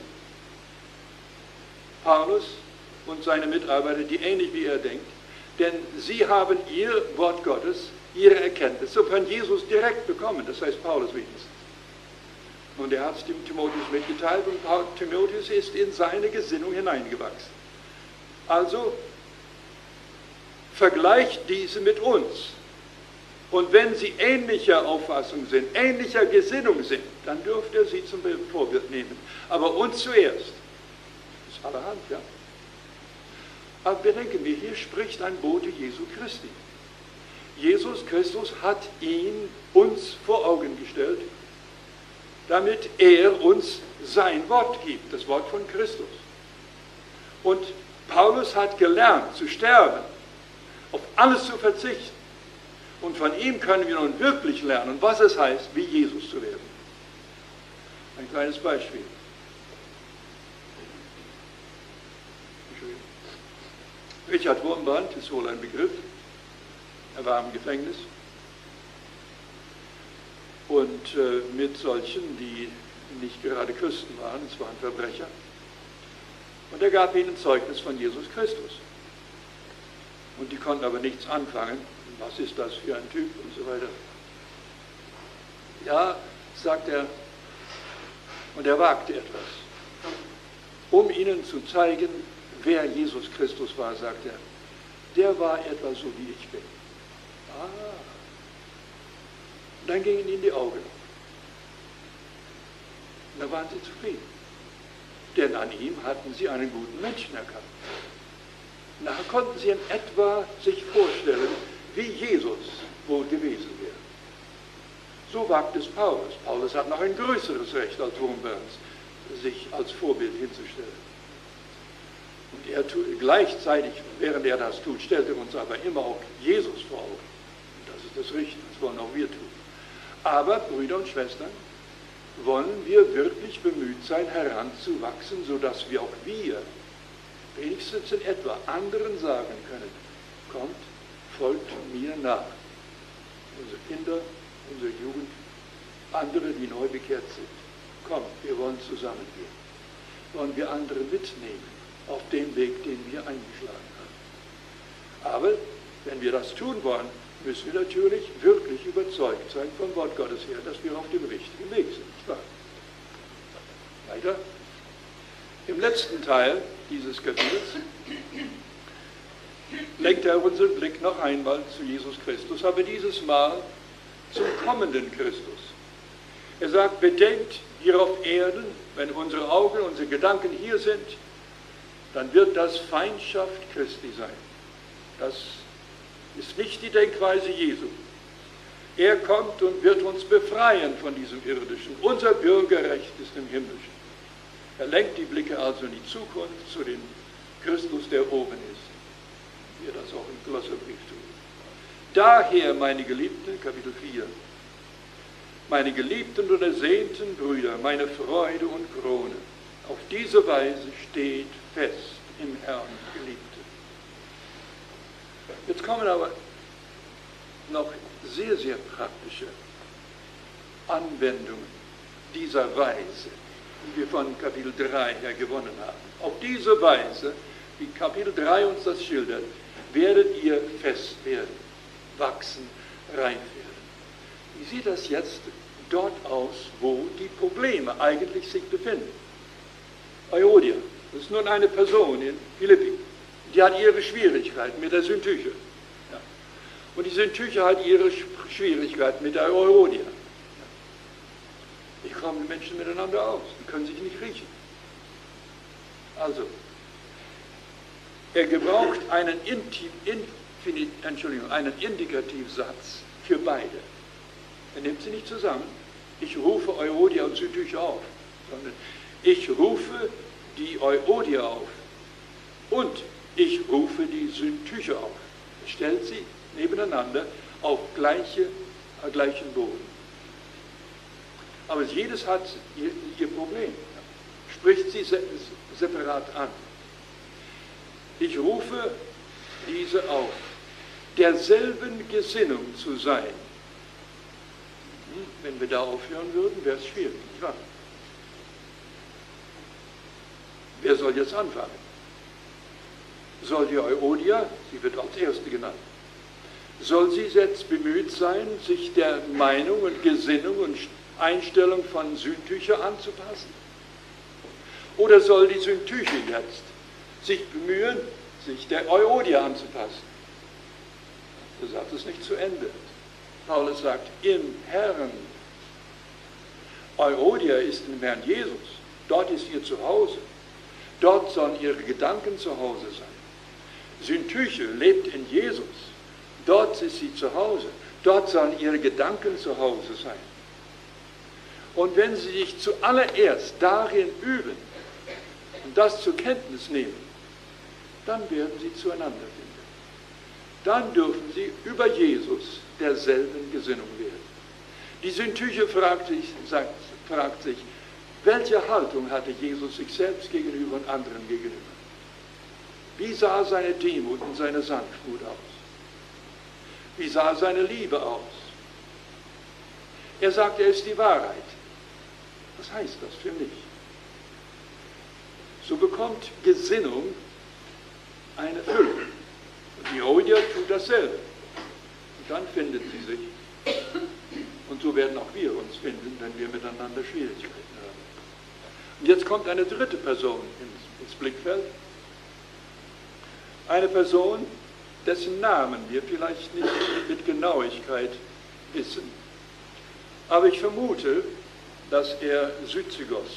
Paulus und seine Mitarbeiter, die ähnlich wie er denkt, denn sie haben ihr Wort Gottes, ihre Erkenntnisse von Jesus direkt bekommen, das heißt Paulus wenigstens. Und er hat es dem Timotheus mitgeteilt und Timotheus ist in seine Gesinnung hineingewachsen. Also vergleicht diese mit uns. Und wenn sie ähnlicher Auffassung sind, ähnlicher Gesinnung sind, dann dürft ihr sie zum Vorbild nehmen. Aber uns zuerst. Das ist allerhand, ja. Aber bedenken wir, hier spricht ein Bote Jesu Christi. Jesus Christus hat ihn uns vor Augen gestellt, damit er uns sein Wort gibt, das Wort von Christus. Und Paulus hat gelernt zu sterben, auf alles zu verzichten. Und von ihm können wir nun wirklich lernen, was es heißt, wie Jesus zu werden. Ein kleines Beispiel. Richard Wurmbrand ist wohl ein Begriff. Er war im Gefängnis. Und äh, mit solchen, die nicht gerade Christen waren, es waren Verbrecher. Und er gab ihnen Zeugnis von Jesus Christus. Und die konnten aber nichts anfangen. Was ist das für ein Typ und so weiter. Ja, sagt er, und er wagte etwas. Um ihnen zu zeigen, wer Jesus Christus war, sagt er, der war etwa so, wie ich bin. Ah. Und dann gingen ihnen die Augen auf. Und da waren sie zufrieden. Denn an ihm hatten sie einen guten Menschen erkannt. Nachher konnten sie in etwa sich vorstellen, wie Jesus wohl gewesen wäre. So wagt es Paulus. Paulus hat noch ein größeres Recht als Wurmbrand, sich als Vorbild hinzustellen. Und er tut, gleichzeitig, während er das tut, stellt er uns aber immer auch Jesus vor Augen. Und das ist das Richtige, das wollen auch wir tun. Aber, Brüder und Schwestern, wollen wir wirklich bemüht sein, heranzuwachsen, sodass wir auch wir wenigstens in etwa anderen sagen können, kommt, folgt mir nach. Unsere Kinder, unsere Jugend, andere, die neu bekehrt sind. Kommt, wir wollen zusammengehen. Wollen wir andere mitnehmen auf den Weg, den wir eingeschlagen haben. Aber wenn wir das tun wollen, müssen wir natürlich wirklich überzeugt sein vom Wort Gottes her, dass wir auf dem richtigen Weg sind. Nicht wahr? Weiter. Im letzten Teil dieses Kapitels lenkt er unseren Blick noch einmal zu Jesus Christus, aber dieses Mal zum kommenden Christus. Er sagt, bedenkt hier auf Erden, wenn unsere Augen, unsere Gedanken hier sind, dann wird das Feindschaft Christi sein. Das ist nicht die Denkweise Jesu. Er kommt und wird uns befreien von diesem Irdischen. Unser Bürgerrecht ist im Himmlischen. Er lenkt die Blicke also in die Zukunft zu dem Christus, der oben ist. Wie er das auch im Kolosserbrief tut. Daher, meine Geliebten, Kapitel vier, meine geliebten und ersehnten Brüder, meine Freude und Krone, auf diese Weise steht fest im Herrn, Geliebte. Jetzt kommen aber noch sehr, sehr praktische Anwendungen dieser Weise, die wir von Kapitel drei her gewonnen haben. Auf diese Weise, wie Kapitel drei uns das schildert, werdet ihr fest werden, wachsen, reif werden. Wie sieht das jetzt dort aus, wo die Probleme eigentlich sich befinden? Euodia, das ist nun eine Person in Philippi, die hat ihre Schwierigkeiten mit der Syntyche. Ja. Und die Syntyche hat ihre Schwierigkeiten mit der Euodia. Wie kommen die Menschen miteinander aus? Die können sich nicht riechen. Also, er gebraucht einen, Inti, Infinit, Entschuldigung, einen Indikativsatz für beide. Er nimmt sie nicht zusammen. Ich rufe Euodia und Syntyche auf, sondern ich rufe die Euodia auf und ich rufe die Syntyche auf. Er stellt sie nebeneinander auf gleiche, gleichen Boden. Aber jedes hat ihr, ihr Problem. Spricht sie se separat an. Ich rufe diese auf, derselben Gesinnung zu sein. Hm, wenn wir da aufhören würden, wäre es schwierig, nicht wahr? Wer soll jetzt anfangen? Soll die Euodia, sie wird als Erste genannt, soll sie jetzt bemüht sein, sich der Meinung und Gesinnung und Einstellung von Syntyche anzupassen? Oder soll die Syntyche jetzt sich bemühen, sich der Euodia anzupassen? Der Satz ist nicht zu Ende. Paulus sagt, im Herrn. Euodia ist im Herrn Jesus. Dort ist ihr Zuhause. Dort sollen ihre Gedanken zu Hause sein. Syntyche lebt in Jesus. Dort ist sie zu Hause. Dort sollen ihre Gedanken zu Hause sein. Und wenn sie sich zuallererst darin üben und das zur Kenntnis nehmen, dann werden sie zueinander finden. Dann dürfen sie über Jesus derselben Gesinnung werden. Die Syntyche fragt sich, sagt, fragt sich, welche Haltung hatte Jesus sich selbst gegenüber und anderen gegenüber? Wie sah seine Demut und seine Sanftmut aus? Wie sah seine Liebe aus? Er sagt, er ist die Wahrheit. Was heißt das für mich? So bekommt Gesinnung eine Fülle. Und die Euodia tut dasselbe. Und dann finden sie sich. Und so werden auch wir uns finden, wenn wir miteinander Schwierigkeiten haben. Und jetzt kommt eine dritte Person ins, ins Blickfeld. Eine Person, dessen Namen wir vielleicht nicht mit Genauigkeit wissen. Aber ich vermute, dass er Syzygos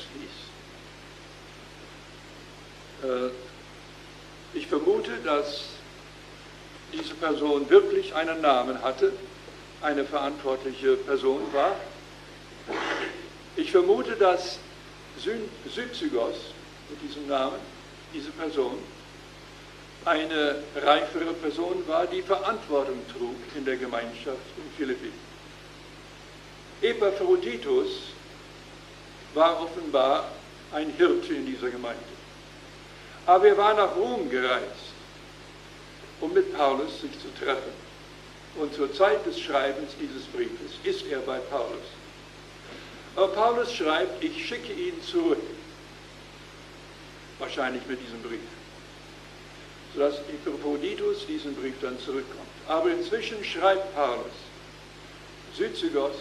hieß. Ich vermute, dass diese Person wirklich einen Namen hatte, eine verantwortliche Person war. Ich vermute, dass Syzygos mit diesem Namen, diese Person, eine reifere Person war, die Verantwortung trug in der Gemeinschaft in Philippi. Epaphroditus war offenbar ein Hirte in dieser Gemeinde. Aber er war nach Rom gereist, um mit Paulus sich zu treffen. Und zur Zeit des Schreibens dieses Briefes ist er bei Paulus. Aber Paulus schreibt, ich schicke ihn zurück. Wahrscheinlich mit diesem Brief. sodass Epaphroditus diesen Brief dann zurückkommt. Aber inzwischen schreibt Paulus, Syzygos,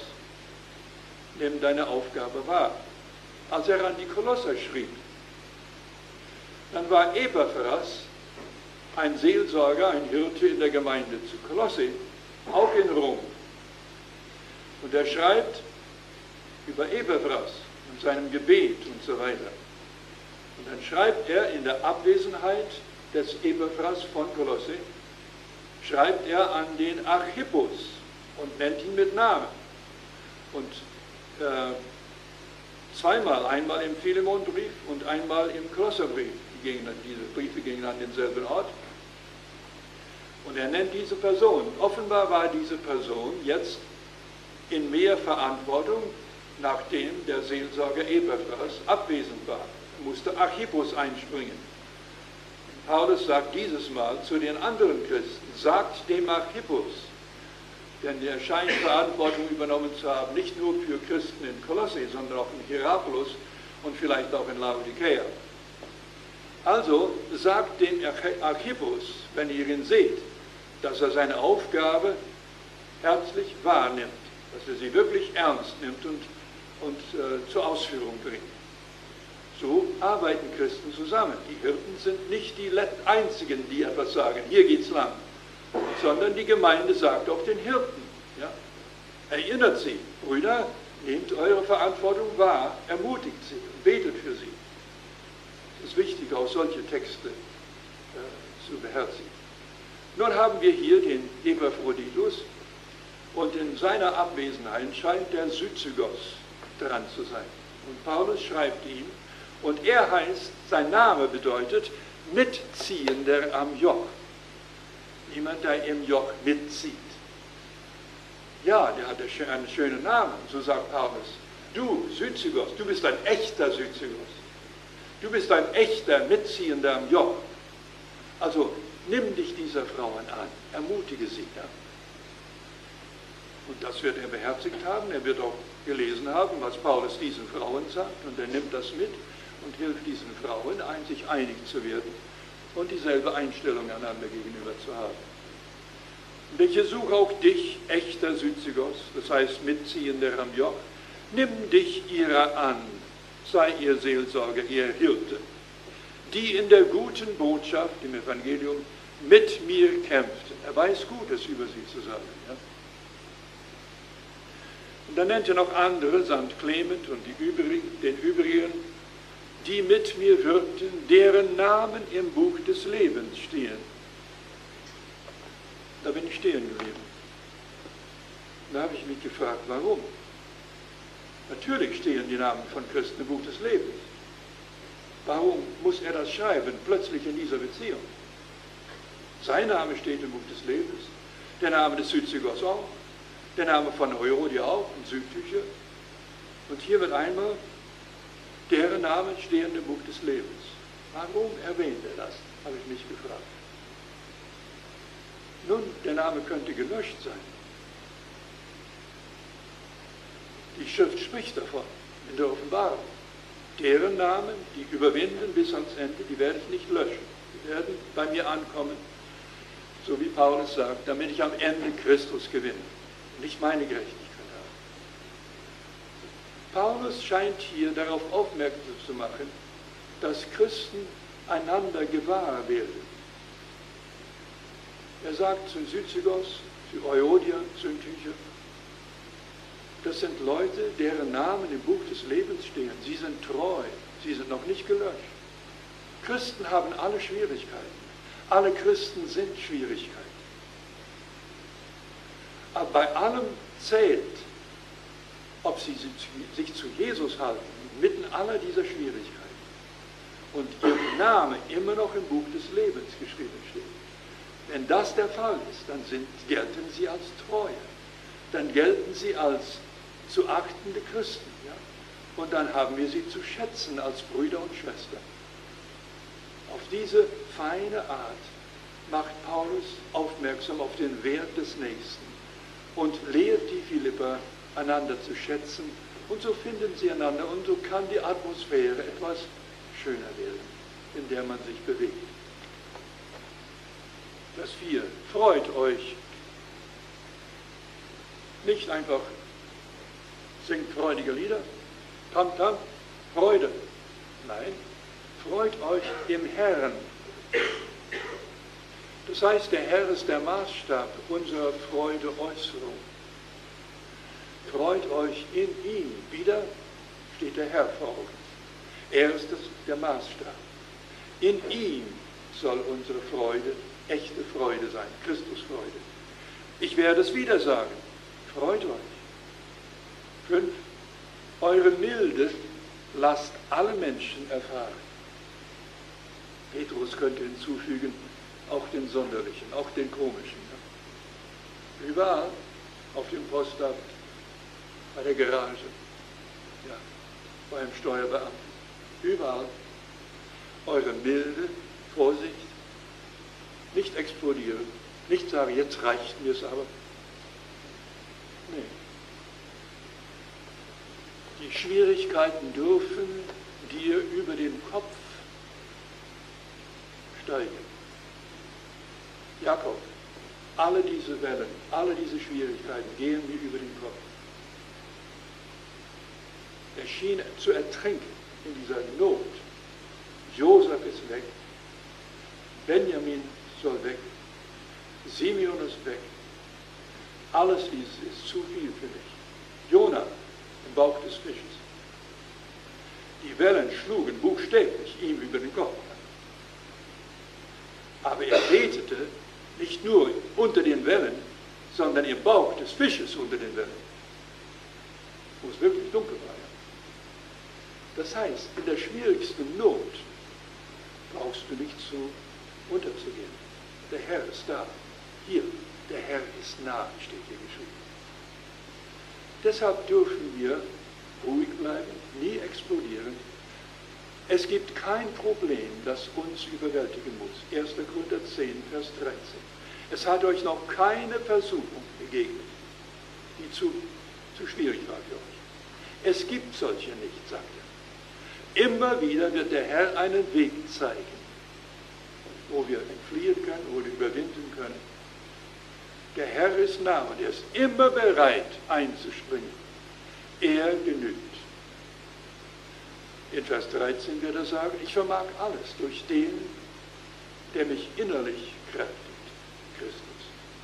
nimm deine Aufgabe wahr. Als er an die Kolosser schrieb, dann war Epaphras ein Seelsorger, ein Hirte in der Gemeinde zu Kolosse, auch in Rom. Und er schreibt über Epaphras und seinem Gebet und so weiter. Und dann schreibt er in der Abwesenheit des Epaphras von Kolosse, schreibt er an den Archippus und nennt ihn mit Namen. Und äh, zweimal, einmal im Philemonbrief und einmal im Kolosserbrief, die gingen, diese Briefe gingen an denselben Ort. Und er nennt diese Person. Offenbar war diese Person jetzt in mehr Verantwortung, nachdem der Seelsorger Epaphras abwesend war. Da musste Archippus einspringen. Paulus sagt dieses Mal zu den anderen Christen, sagt dem Archippus, denn er scheint Verantwortung übernommen zu haben, nicht nur für Christen in Kolosse, sondern auch in Hierapolis und vielleicht auch in Laodicea. Also sagt dem Archippus, wenn ihr ihn seht, dass er seine Aufgabe herzlich wahrnimmt, dass er sie wirklich ernst nimmt und, und äh, zur Ausführung bringt. So arbeiten Christen zusammen. Die Hirten sind nicht die einzigen, die etwas sagen, hier geht's lang, sondern die Gemeinde sagt auch den Hirten, ja? Erinnert sie, Brüder, nehmt eure Verantwortung wahr, ermutigt sie und betet für sie. Es ist wichtig, auch solche Texte äh, zu beherzigen. Nun haben wir hier den Epaphroditus und in seiner Abwesenheit scheint der Syzygos dran zu sein. Und Paulus schreibt ihm, und er heißt, sein Name bedeutet Mitziehender am Joch. Jemand, der im Joch mitzieht. Ja, der hat einen schönen Namen, so sagt Paulus. Du, Syzygos, du bist ein echter Syzygos. Du bist ein echter Mitziehender am Joch. Also nimm dich dieser Frauen an, ermutige sie. Ja? Und das wird er beherzigt haben. Er wird auch gelesen haben, was Paulus diesen Frauen sagt. Und er nimmt das mit und hilft diesen Frauen, sich einig zu werden und dieselbe Einstellung einander gegenüber zu haben. Und ich ersuche auch dich, echter Syzygos, das heißt Mitziehender am Joch, nimm dich ihrer an, sei ihr Seelsorger, ihr Hirte, die in der guten Botschaft, im Evangelium, mit mir kämpften. Er weiß Gutes über sie zu sagen. Ja? Und dann nennt er noch andere, samt Clement und die übrigen, den übrigen, die mit mir wirkten, deren Namen im Buch des Lebens stehen. Da bin ich stehen geblieben. Da habe ich mich gefragt, warum? Natürlich stehen die Namen von Christen im Buch des Lebens. Warum muss er das schreiben, plötzlich in dieser Beziehung? Sein Name steht im Buch des Lebens, der Name des Syzygos auch, der Name von Euodia auch, und Südtücher. Und hier wird einmal deren Namen stehen im Buch des Lebens. Warum erwähnt er das, habe ich mich gefragt. Nun, der Name könnte gelöscht sein. Die Schrift spricht davon in der Offenbarung. Deren Namen, die überwinden bis ans Ende, die werde ich nicht löschen. Die werden bei mir ankommen, so wie Paulus sagt, damit ich am Ende Christus gewinne, nicht meine Gerechtigkeit habe. Paulus scheint hier darauf aufmerksam zu machen, dass Christen einander gewahr werden. Er sagt zu Syzygos, zu Euodia, Syntyche, das sind Leute, deren Namen im Buch des Lebens stehen. Sie sind treu, sie sind noch nicht gelöscht. Christen haben alle Schwierigkeiten. Alle Christen sind Schwierigkeiten. Aber bei allem zählt, ob sie sich zu Jesus halten, mitten aller dieser Schwierigkeiten. Und ihr Name immer noch im Buch des Lebens geschrieben steht. Wenn das der Fall ist, dann sind, gelten sie als treue. Dann gelten sie als zu achtende Christen. Ja? Und dann haben wir sie zu schätzen als Brüder und Schwestern. Auf diese feine Art macht Paulus aufmerksam auf den Wert des Nächsten und lehrt die Philipper, einander zu schätzen. Und so finden sie einander und so kann die Atmosphäre etwas schöner werden, in der man sich bewegt. Vers vier, freut euch. Nicht einfach singt freudige Lieder, tam, tam, Freude. Nein, freut euch im Herrn. Das heißt, der Herr ist der Maßstab unserer Freudeäußerung. Freut euch in ihm. Wieder steht der Herr vor Augen. Er ist das, der Maßstab. In ihm soll unsere Freude echte Freude sein, Christusfreude. Ich werde es wieder sagen. Freut euch. Fünf. Eure Milde lasst alle Menschen erfahren. Petrus könnte hinzufügen, auch den Sonderlichen, auch den Komischen. Überall, auf dem Postamt, bei der Garage, ja, beim Steuerbeamten, überall. Eure Milde, Vorsicht, nicht explodieren, nicht sagen, jetzt reicht mir es aber. Nee. Die Schwierigkeiten dürfen dir über den Kopf steigen. Jakob, alle diese Wellen, alle diese Schwierigkeiten gehen mir über den Kopf. Er schien zu ertrinken in dieser Not. Josef ist weg, Benjamin soll weg, Simeon ist weg. Alles dieses ist zu viel für mich. Jona im Bauch des Fisches. Die Wellen schlugen buchstäblich ihm über den Kopf. Aber er betete nicht nur unter den Wellen, sondern im Bauch des Fisches unter den Wellen, wo es wirklich dunkel war. Das heißt, in der schwierigsten Not brauchst du nicht so unterzugehen. Der Herr ist da. Hier, der Herr ist nah, steht hier geschrieben. Deshalb dürfen wir ruhig bleiben, nie explodieren. Es gibt kein Problem, das uns überwältigen muss. erster Korinther zehn, Vers dreizehn. Es hat euch noch keine Versuchung begegnet, die zu, zu schwierig war für euch. Es gibt solche nicht, sagt er. Immer wieder wird der Herr einen Weg zeigen, wo wir entfliehen können, wo wir überwinden können. Der Herr ist nah und er ist immer bereit einzuspringen. Er genügt. In Vers dreizehn wird er sagen, ich vermag alles durch den, der mich innerlich kräftigt, Christus.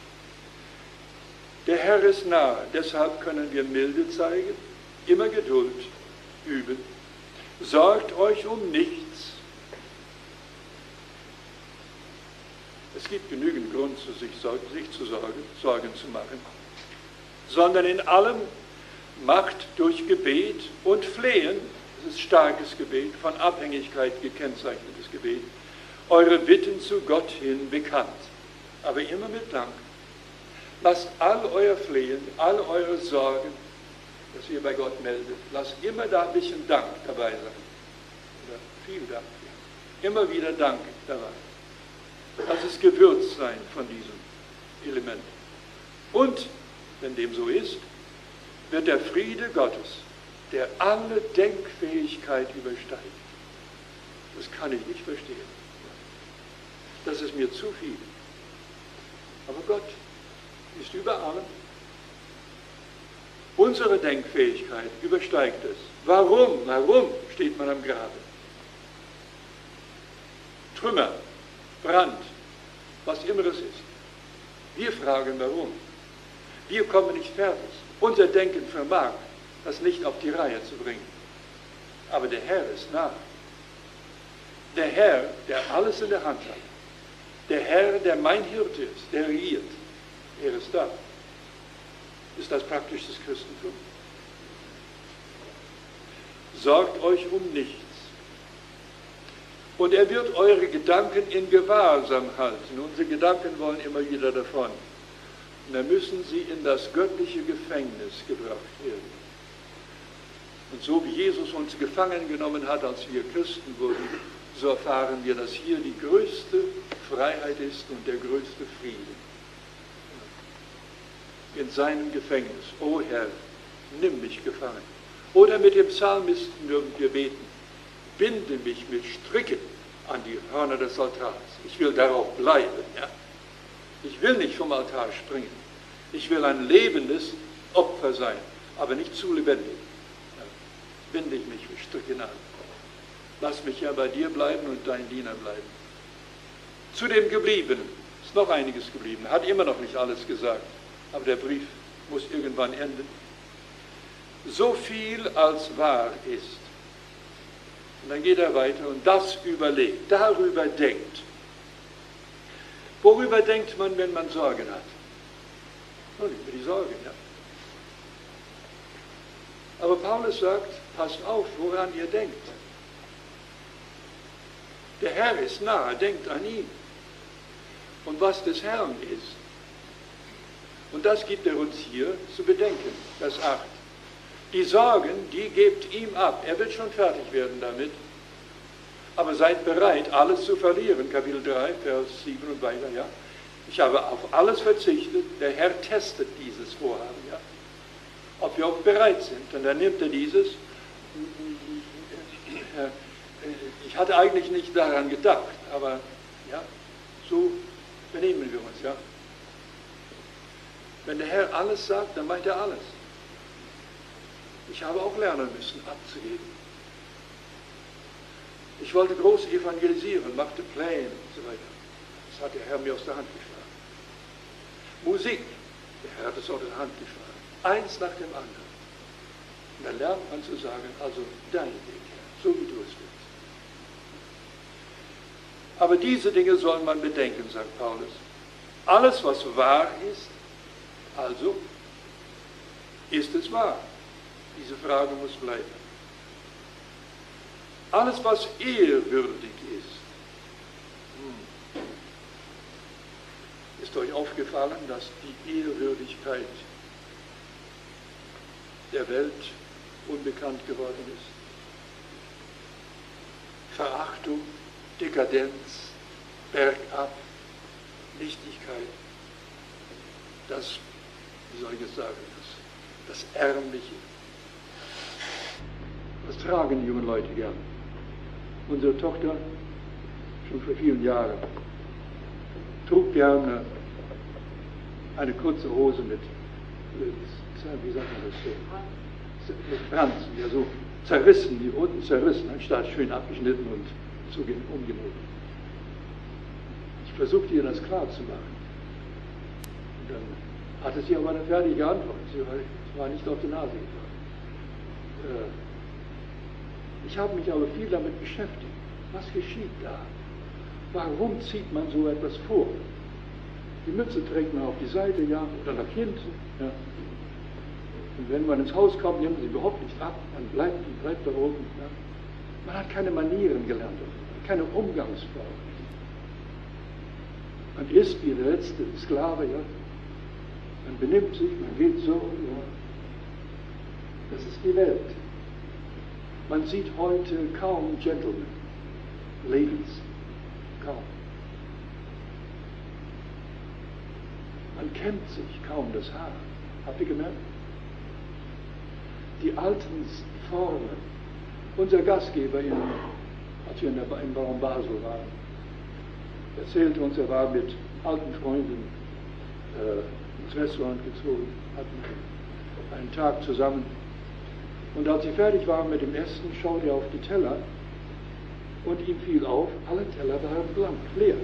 Der Herr ist nahe, deshalb können wir Milde zeigen, immer Geduld üben. Sorgt euch um nichts. Es gibt genügend Grund, sich, sich zu sorgen, Sorgen zu machen, sondern in allem macht durch Gebet und Flehen, das ist starkes Gebet, von Abhängigkeit gekennzeichnetes Gebet, eure Bitten zu Gott hin bekannt, aber immer mit Dank. Lasst all euer Flehen, all eure Sorgen, das ihr bei Gott meldet, lasst immer da ein bisschen Dank dabei sein. Oder viel Dank. Ja. Immer wieder Dank dabei. Lass es gewürzt sein von diesem Element. Und, wenn dem so ist, wird der Friede Gottes, der alle Denkfähigkeit übersteigt. Das kann ich nicht verstehen. Das ist mir zu viel. Aber Gott ist über allem. Unsere Denkfähigkeit übersteigt es. Warum? Warum steht man am Grabe? Trümmer, Brand, was immer es ist. Wir fragen warum. Wir kommen nicht fertig. Unser Denken vermag, das nicht auf die Reihe zu bringen. Aber der Herr ist nah. Der Herr, der alles in der Hand hat. Der Herr, der mein Hirte ist, der regiert. Er ist da. Ist das praktisch das Christentum? Sorgt euch um nichts. Und er wird eure Gedanken in Gewahrsam halten. Unsere Gedanken wollen immer wieder davon. Und dann müssen sie in das göttliche Gefängnis gebracht werden. Und so wie Jesus uns gefangen genommen hat, als wir Christen wurden, so erfahren wir, dass hier die größte Freiheit ist und der größte Friede. In seinem Gefängnis. O Herr, nimm mich gefangen. Oder mit dem Psalmisten würden wir beten. Binde mich mit Stricken an die Hörner des Altars. Ich will darauf bleiben. Ja? Ich will nicht vom Altar springen. Ich will ein lebendes Opfer sein, aber nicht zu lebendig. Ja, binde ich mich wie Stricken an. Lass mich ja bei dir bleiben und dein Diener bleiben. Zu dem Gebliebenen ist noch einiges geblieben. Er hat immer noch nicht alles gesagt, aber der Brief muss irgendwann enden. So viel als wahr ist. Und dann geht er weiter und das überlegt, darüber denkt. Worüber denkt man, wenn man Sorgen hat? Nun, über die Sorgen, ja. Aber Paulus sagt, passt auf, woran ihr denkt. Der Herr ist nahe, denkt an ihn. Und was des Herrn ist. Und das gibt er uns hier zu bedenken, Vers acht. Die Sorgen, die gebt ihm ab. Er wird schon fertig werden damit. Aber seid bereit, alles zu verlieren. Kapitel drei, Vers sieben und weiter, ja. Ich habe auf alles verzichtet. Der Herr testet dieses Vorhaben, ja. Ob wir auch bereit sind. Und dann nimmt er dieses. Ich hatte eigentlich nicht daran gedacht, aber ja, so benehmen wir uns, ja. Wenn der Herr alles sagt, dann meint er alles. Ich habe auch lernen müssen, abzugeben. Ich wollte groß evangelisieren, machte Pläne und so weiter. Das hat der Herr mir aus der Hand geschlagen. Musik, der Herr hat es aus der Hand geschlagen. Eins nach dem anderen. Und dann lernt man zu sagen, also dein Weg, Herr, so wie du es willst. Aber diese Dinge soll man bedenken, sagt Paulus. Alles, was wahr ist, also, ist es wahr? Diese Frage muss bleiben. Alles, was ehrwürdig ist. Hm. Ist euch aufgefallen, dass die Ehrwürdigkeit der Welt unbekannt geworden ist? Verachtung, Dekadenz, bergab, Nichtigkeit. Das, wie soll ich es sagen, das, das Ärmliche. Das tragen die jungen Leute gern. Unsere Tochter, schon vor vielen Jahren, trug gerne eine kurze Hose mit, wie sagt man das so, mit Franzen, ja so zerrissen, die unten zerrissen, anstatt schön abgeschnitten und umgenäht. Ich versuchte ihr das klar zu machen. Und dann hatte sie aber eine fertige Antwort. Sie war, war nicht auf die Nase gefallen. Ich habe mich aber viel damit beschäftigt. Was geschieht da? Warum zieht man so etwas vor? Die Mütze trägt man auf die Seite, ja, oder nach hinten. Ja. Und wenn man ins Haus kommt, nimmt sie überhaupt nicht ab, man bleibt, man bleibt da oben. Ja. Man hat keine Manieren gelernt, keine Umgangsform. Man ist wie der letzte Sklave, ja. Man benimmt sich, man geht so, ja. Das ist die Welt. Man sieht heute kaum Gentlemen, Ladies, kaum. Man kämmt sich kaum das Haar. Habt ihr gemerkt? Die alten Formen. Unser Gastgeber, in, als wir in, der, in Raum Basel waren, erzählte uns, er war mit alten Freunden äh, ins Restaurant gezogen, hatten einen Tag zusammen. Und als sie fertig waren mit dem Essen, schaute er auf die Teller und ihm fiel auf, alle Teller waren blank, leer.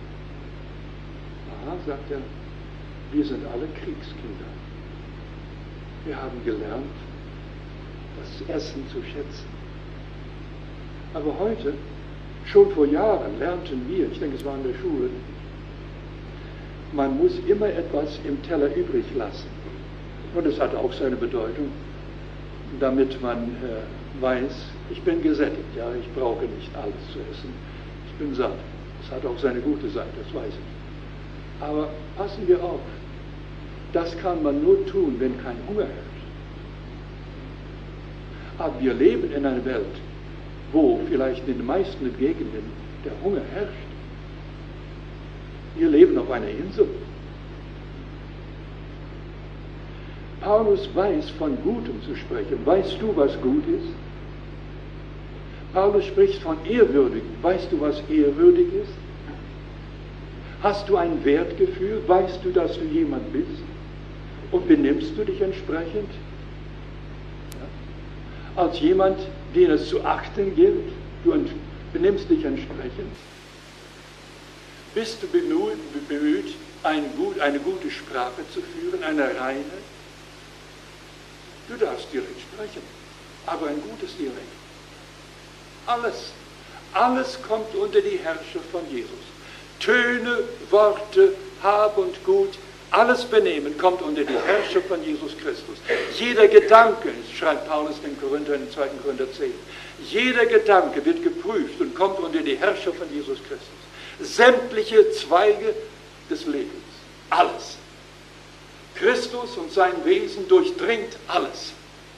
Aha, sagt er, wir sind alle Kriegskinder. Wir haben gelernt, das Essen zu schätzen. Aber heute, schon vor Jahren, lernten wir, ich denke, es war in der Schule, man muss immer etwas im Teller übrig lassen. Und es hat auch seine Bedeutung, damit man äh, weiß, ich bin gesättigt, ja, ich brauche nicht alles zu essen, ich bin satt. Das hat auch seine gute Seite, das weiß ich. Aber passen wir auf, das kann man nur tun, wenn kein Hunger herrscht. Aber wir leben in einer Welt, wo vielleicht in den meisten Gegenden der Hunger herrscht. Wir leben auf einer Insel. Paulus weiß, von Gutem zu sprechen. Weißt du, was gut ist? Paulus spricht von ehrwürdig. Weißt du, was ehrwürdig ist? Hast du ein Wertgefühl? Weißt du, dass du jemand bist? Und benimmst du dich entsprechend? Ja? Als jemand, den es zu achten gilt? Du benimmst dich entsprechend? Bist du bemüht, bemüht eine, gut, eine gute Sprache zu führen, eine reine? Du darfst direkt sprechen, aber ein gutes Direkt. Alles, alles kommt unter die Herrschaft von Jesus. Töne, Worte, Hab und Gut, alles Benehmen kommt unter die Herrschaft von Jesus Christus. Jeder Gedanke, schreibt Paulus den Korinther in zweiten Korinther zehn, jeder Gedanke wird geprüft und kommt unter die Herrschaft von Jesus Christus. Sämtliche Zweige des Lebens, alles. Christus und sein Wesen durchdringt alles.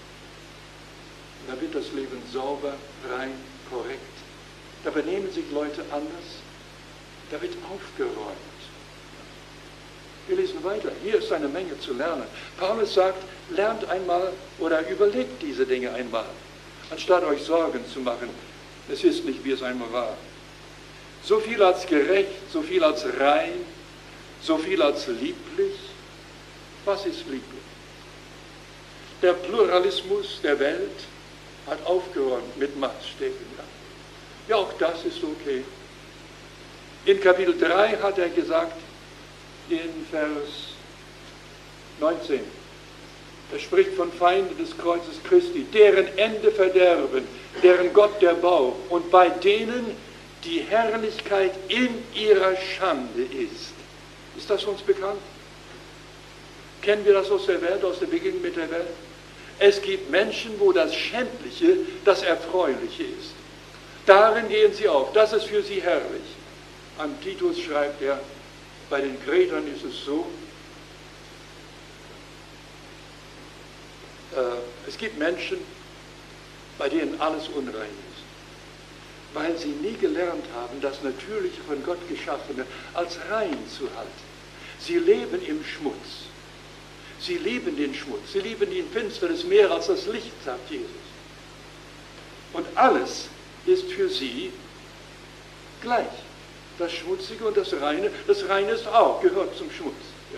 Da wird das Leben sauber, rein, korrekt. Da benehmen sich Leute anders. Da wird aufgeräumt. Wir lesen weiter. Hier ist eine Menge zu lernen. Paulus sagt, lernt einmal oder überlegt diese Dinge einmal, anstatt euch Sorgen zu machen. Es ist nicht, wie es einmal war. So viel als gerecht, so viel als rein, so viel als lieblich. Was ist lieblich? Der Pluralismus der Welt hat aufgeräumt mit Maßstäben. Ja, auch das ist okay. In Kapitel drei hat er gesagt, in Vers neunzehn, er spricht von Feinden des Kreuzes Christi, deren Ende Verderben, deren Gott der Bauch und bei denen die Herrlichkeit in ihrer Schande ist. Ist das uns bekannt? Kennen wir das aus der Welt, aus der Begegnung mit der Welt? Es gibt Menschen, wo das Schändliche das Erfreuliche ist. Darin gehen sie auf. Das ist für sie herrlich. An Titus schreibt er, bei den Kretern ist es so, äh, es gibt Menschen, bei denen alles unrein ist, weil sie nie gelernt haben, das Natürliche von Gott Geschaffene als rein zu halten. Sie leben im Schmutz. Sie lieben den Schmutz. Sie lieben die Finsternis mehr als das Licht, sagt Jesus. Und alles ist für sie gleich. Das Schmutzige und das Reine. Das Reine ist auch, gehört zum Schmutz. Ja.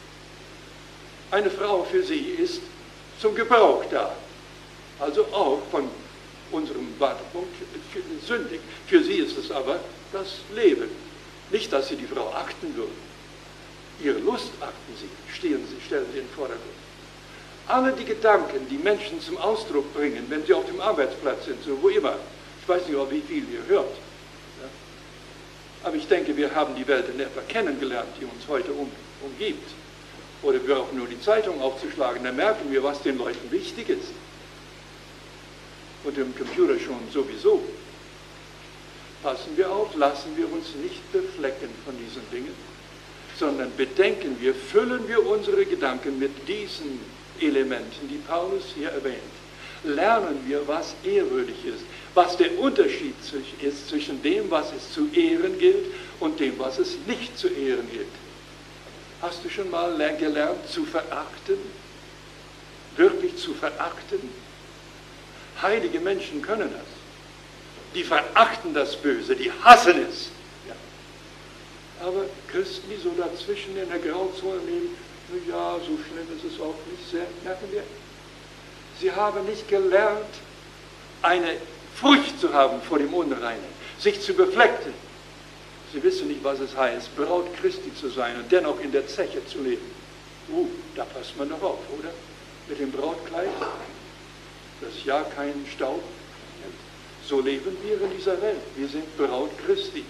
Eine Frau für sie ist zum Gebrauch da. Also auch von unserem Wartepunkt sündig. Für sie ist es aber das Leben. Nicht, dass sie die Frau achten würden. Ihre Lust achten sie, stehen sie, stellen sie in den Vordergrund. Alle die Gedanken, die Menschen zum Ausdruck bringen, wenn sie auf dem Arbeitsplatz sind, so wo immer. Ich weiß nicht, wie viel ihr hört. Ja. Aber ich denke, wir haben die Welt in etwa kennengelernt, die uns heute um, umgibt. Oder wir brauchen nur die Zeitung aufzuschlagen, dann merken wir, was den Leuten wichtig ist. Und im Computer schon sowieso. Passen wir auf, lassen wir uns nicht beflecken von diesen Dingen, sondern bedenken wir, füllen wir unsere Gedanken mit diesen Elementen, die Paulus hier erwähnt. Lernen wir, was ehrwürdig ist, was der Unterschied ist zwischen dem, was es zu ehren gilt, und dem, was es nicht zu ehren gilt. Hast du schon mal gelernt zu verachten? Wirklich zu verachten? Heilige Menschen können das. Die verachten das Böse, die hassen es. Aber Christen, die so dazwischen in der Grauzone leben, ja, so schlimm ist es auch nicht sehr, merken wir. Sie haben nicht gelernt, eine Furcht zu haben vor dem Unreinen, sich zu beflecken. Sie wissen nicht, was es heißt, Braut Christi zu sein und dennoch in der Zeche zu leben. Uh, da passt man doch auf, oder? Mit dem Brautkleid, das ja keinen Staub. So leben wir in dieser Welt. Wir sind Braut Christi.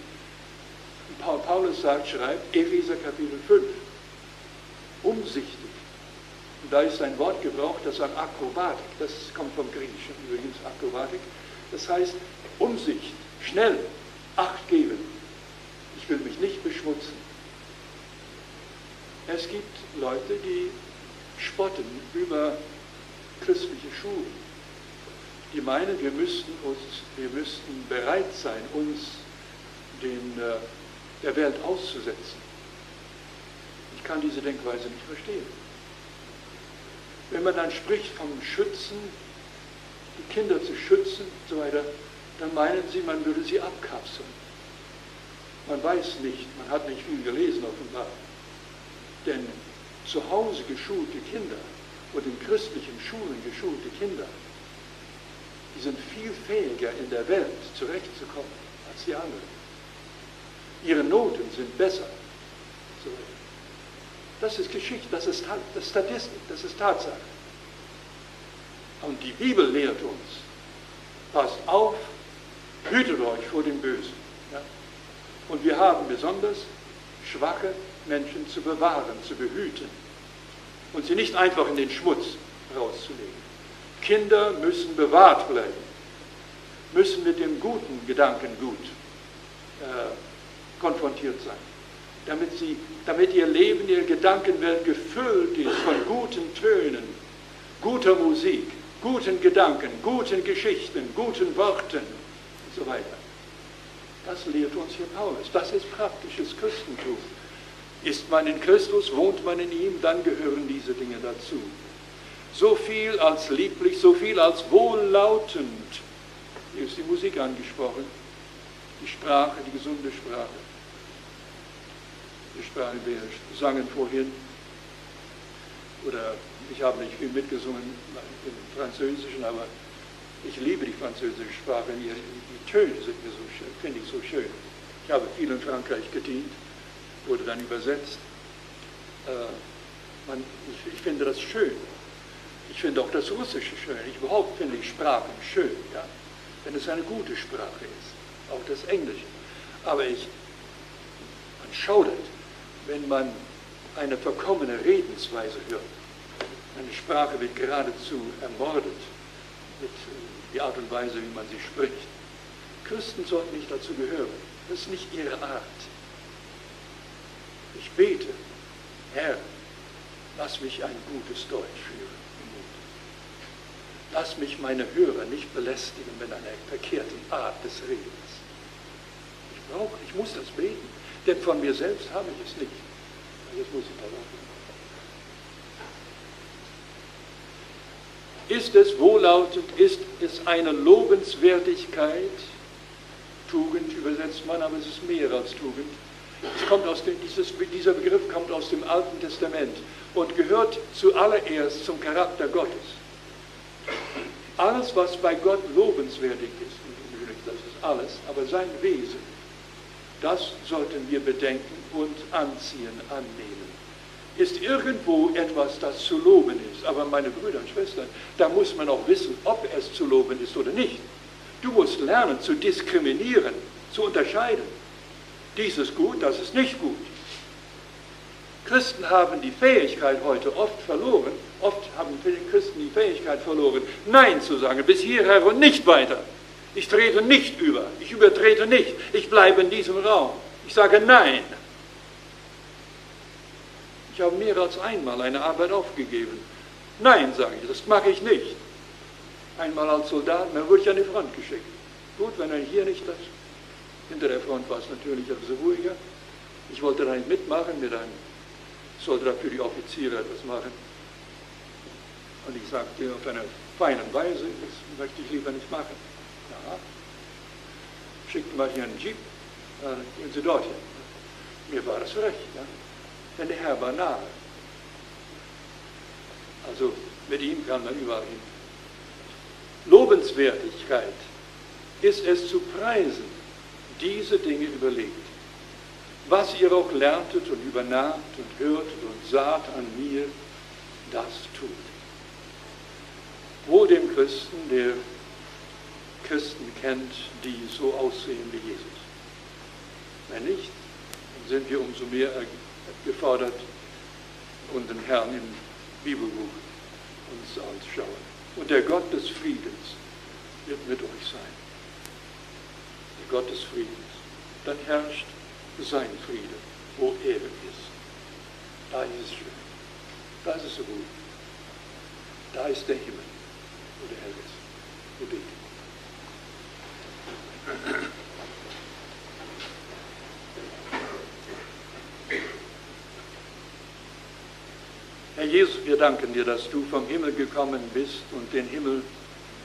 Paulus sagt, schreibt, Epheser Kapitel fünf, umsichtig. Und da ist ein Wort gebraucht, das an Akrobatik, das kommt vom Griechischen übrigens, Akrobatik, das heißt Umsicht, schnell, Acht geben. Ich will mich nicht beschmutzen. Es gibt Leute, die spotten über christliche Schulen. Die meinen, wir müssten, uns, wir müssten bereit sein, uns den äh, der Welt auszusetzen. Ich kann diese Denkweise nicht verstehen. Wenn man dann spricht vom Schützen, die Kinder zu schützen und so weiter, dann meinen sie, man würde sie abkapseln. Man weiß nicht, man hat nicht viel gelesen offenbar. Denn zu Hause geschulte Kinder und in christlichen Schulen geschulte Kinder, die sind viel fähiger in der Welt zurechtzukommen als die anderen. Ihre Noten sind besser. Das ist Geschichte, das ist, das ist Statistik, das ist Tatsache. Und die Bibel lehrt uns, passt auf, hütet euch vor dem Bösen. Ja? Und wir haben besonders schwache Menschen zu bewahren, zu behüten und sie nicht einfach in den Schmutz rauszulegen. Kinder müssen bewahrt bleiben, müssen mit dem guten Gedankengut äh, konfrontiert sein, damit, sie, damit ihr Leben, ihre Gedankenwelt gefüllt ist von guten Tönen, guter Musik, guten Gedanken, guten Geschichten, guten Worten und so weiter. Das lehrt uns hier Paulus. Das ist praktisches Christentum. Ist man in Christus, wohnt man in ihm, dann gehören diese Dinge dazu. So viel als lieblich, so viel als wohllautend. Hier ist die Musik angesprochen, die Sprache, die gesunde Sprache. Die Sprache, wir sangen vorhin, oder ich habe nicht viel mitgesungen im Französischen, aber ich liebe die französische Sprache. Die, die Töne sind mir so schön, finde ich so schön. Ich habe viel in Frankreich gedient, wurde dann übersetzt. Äh, man, ich, ich finde das schön. Ich finde auch das Russische schön. Ich überhaupt finde ich Sprachen schön, ja? Wenn es eine gute Sprache ist. Auch das Englische. Aber ich, man schaudert, wenn man eine verkommene Redensweise hört. Eine Sprache wird geradezu ermordet mit der Art und Weise, wie man sie spricht. Christen sollten nicht dazu gehören. Das ist nicht ihre Art. Ich bete, Herr, lass mich ein gutes Deutsch führen. Lass mich meine Hörer nicht belästigen mit einer verkehrten Art des Redens. Ich brauche, ich muss das beten, denn von mir selbst habe ich es nicht. Jetzt muss ich da laufen. Ist es wohllautend, ist es eine Lobenswertigkeit? Tugend übersetzt man, aber es ist mehr als Tugend. Es kommt aus dem, dieses, dieser Begriff kommt aus dem Alten Testament und gehört zuallererst zum Charakter Gottes. Alles, was bei Gott lobenswertig ist, das ist alles, aber sein Wesen, das sollten wir bedenken und anziehen, annehmen. Ist irgendwo etwas, das zu loben ist, aber meine Brüder und Schwestern, da muss man auch wissen, ob es zu loben ist oder nicht. Du musst lernen zu diskriminieren, zu unterscheiden. Dies ist gut, das ist nicht gut. Christen haben die Fähigkeit heute oft verloren, oft haben Christen die Fähigkeit verloren, Nein zu sagen, bis hierher und nicht weiter. Ich trete nicht über, ich übertrete nicht, ich bleibe in diesem Raum. Ich sage Nein. Ich habe mehr als einmal eine Arbeit aufgegeben. Nein, sage ich, das mache ich nicht. Einmal als Soldat, dann wurde ich an die Front geschickt. Gut, wenn er hier nicht das. Hinter der Front war es natürlich ein bisschen ruhiger. Ich wollte da nicht mitmachen, mit einem, sollte da für die Offiziere etwas machen. Und ich sagte auf eine feine Weise, das möchte ich lieber nicht machen. Ja. Schickten wir hier einen Jeep, dann gehen Sie dorthin. Mir war das recht, ja. Denn der Herr war nahe. Also mit ihm kann man überall hin. Lobenswertigkeit ist es zu preisen, diese Dinge überlegt. Was ihr auch lerntet und übernahmt und hörtet und saht an mir, das tut. Wohl dem Christen, der Christen kennt, die so aussehen wie Jesus. Wenn nicht, dann sind wir umso mehr gefordert, und den Herrn im Bibelbuch uns anzuschauen. Und der Gott des Friedens wird mit euch sein. Der Gott des Friedens. Dann herrscht sein Friede, wo er ist. Da ist es schön. Da ist es so gut. Da ist der Himmel, wo der Herr ist. Wir beten. Herr Jesus, wir danken dir, dass du vom Himmel gekommen bist und den Himmel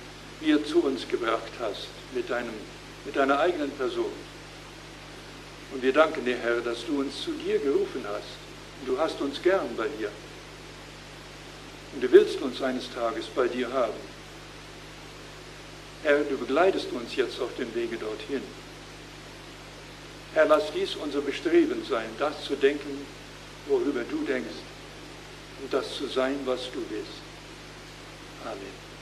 hier zu uns gebracht hast mit, deinem, mit deiner eigenen Person. Und wir danken dir, Herr, dass du uns zu dir gerufen hast. Und du hast uns gern bei dir. Und du willst uns eines Tages bei dir haben. Herr, du begleitest uns jetzt auf dem Wege dorthin. Herr, lass dies unser Bestreben sein, das zu denken, worüber du denkst, und das zu sein, was du bist. Amen.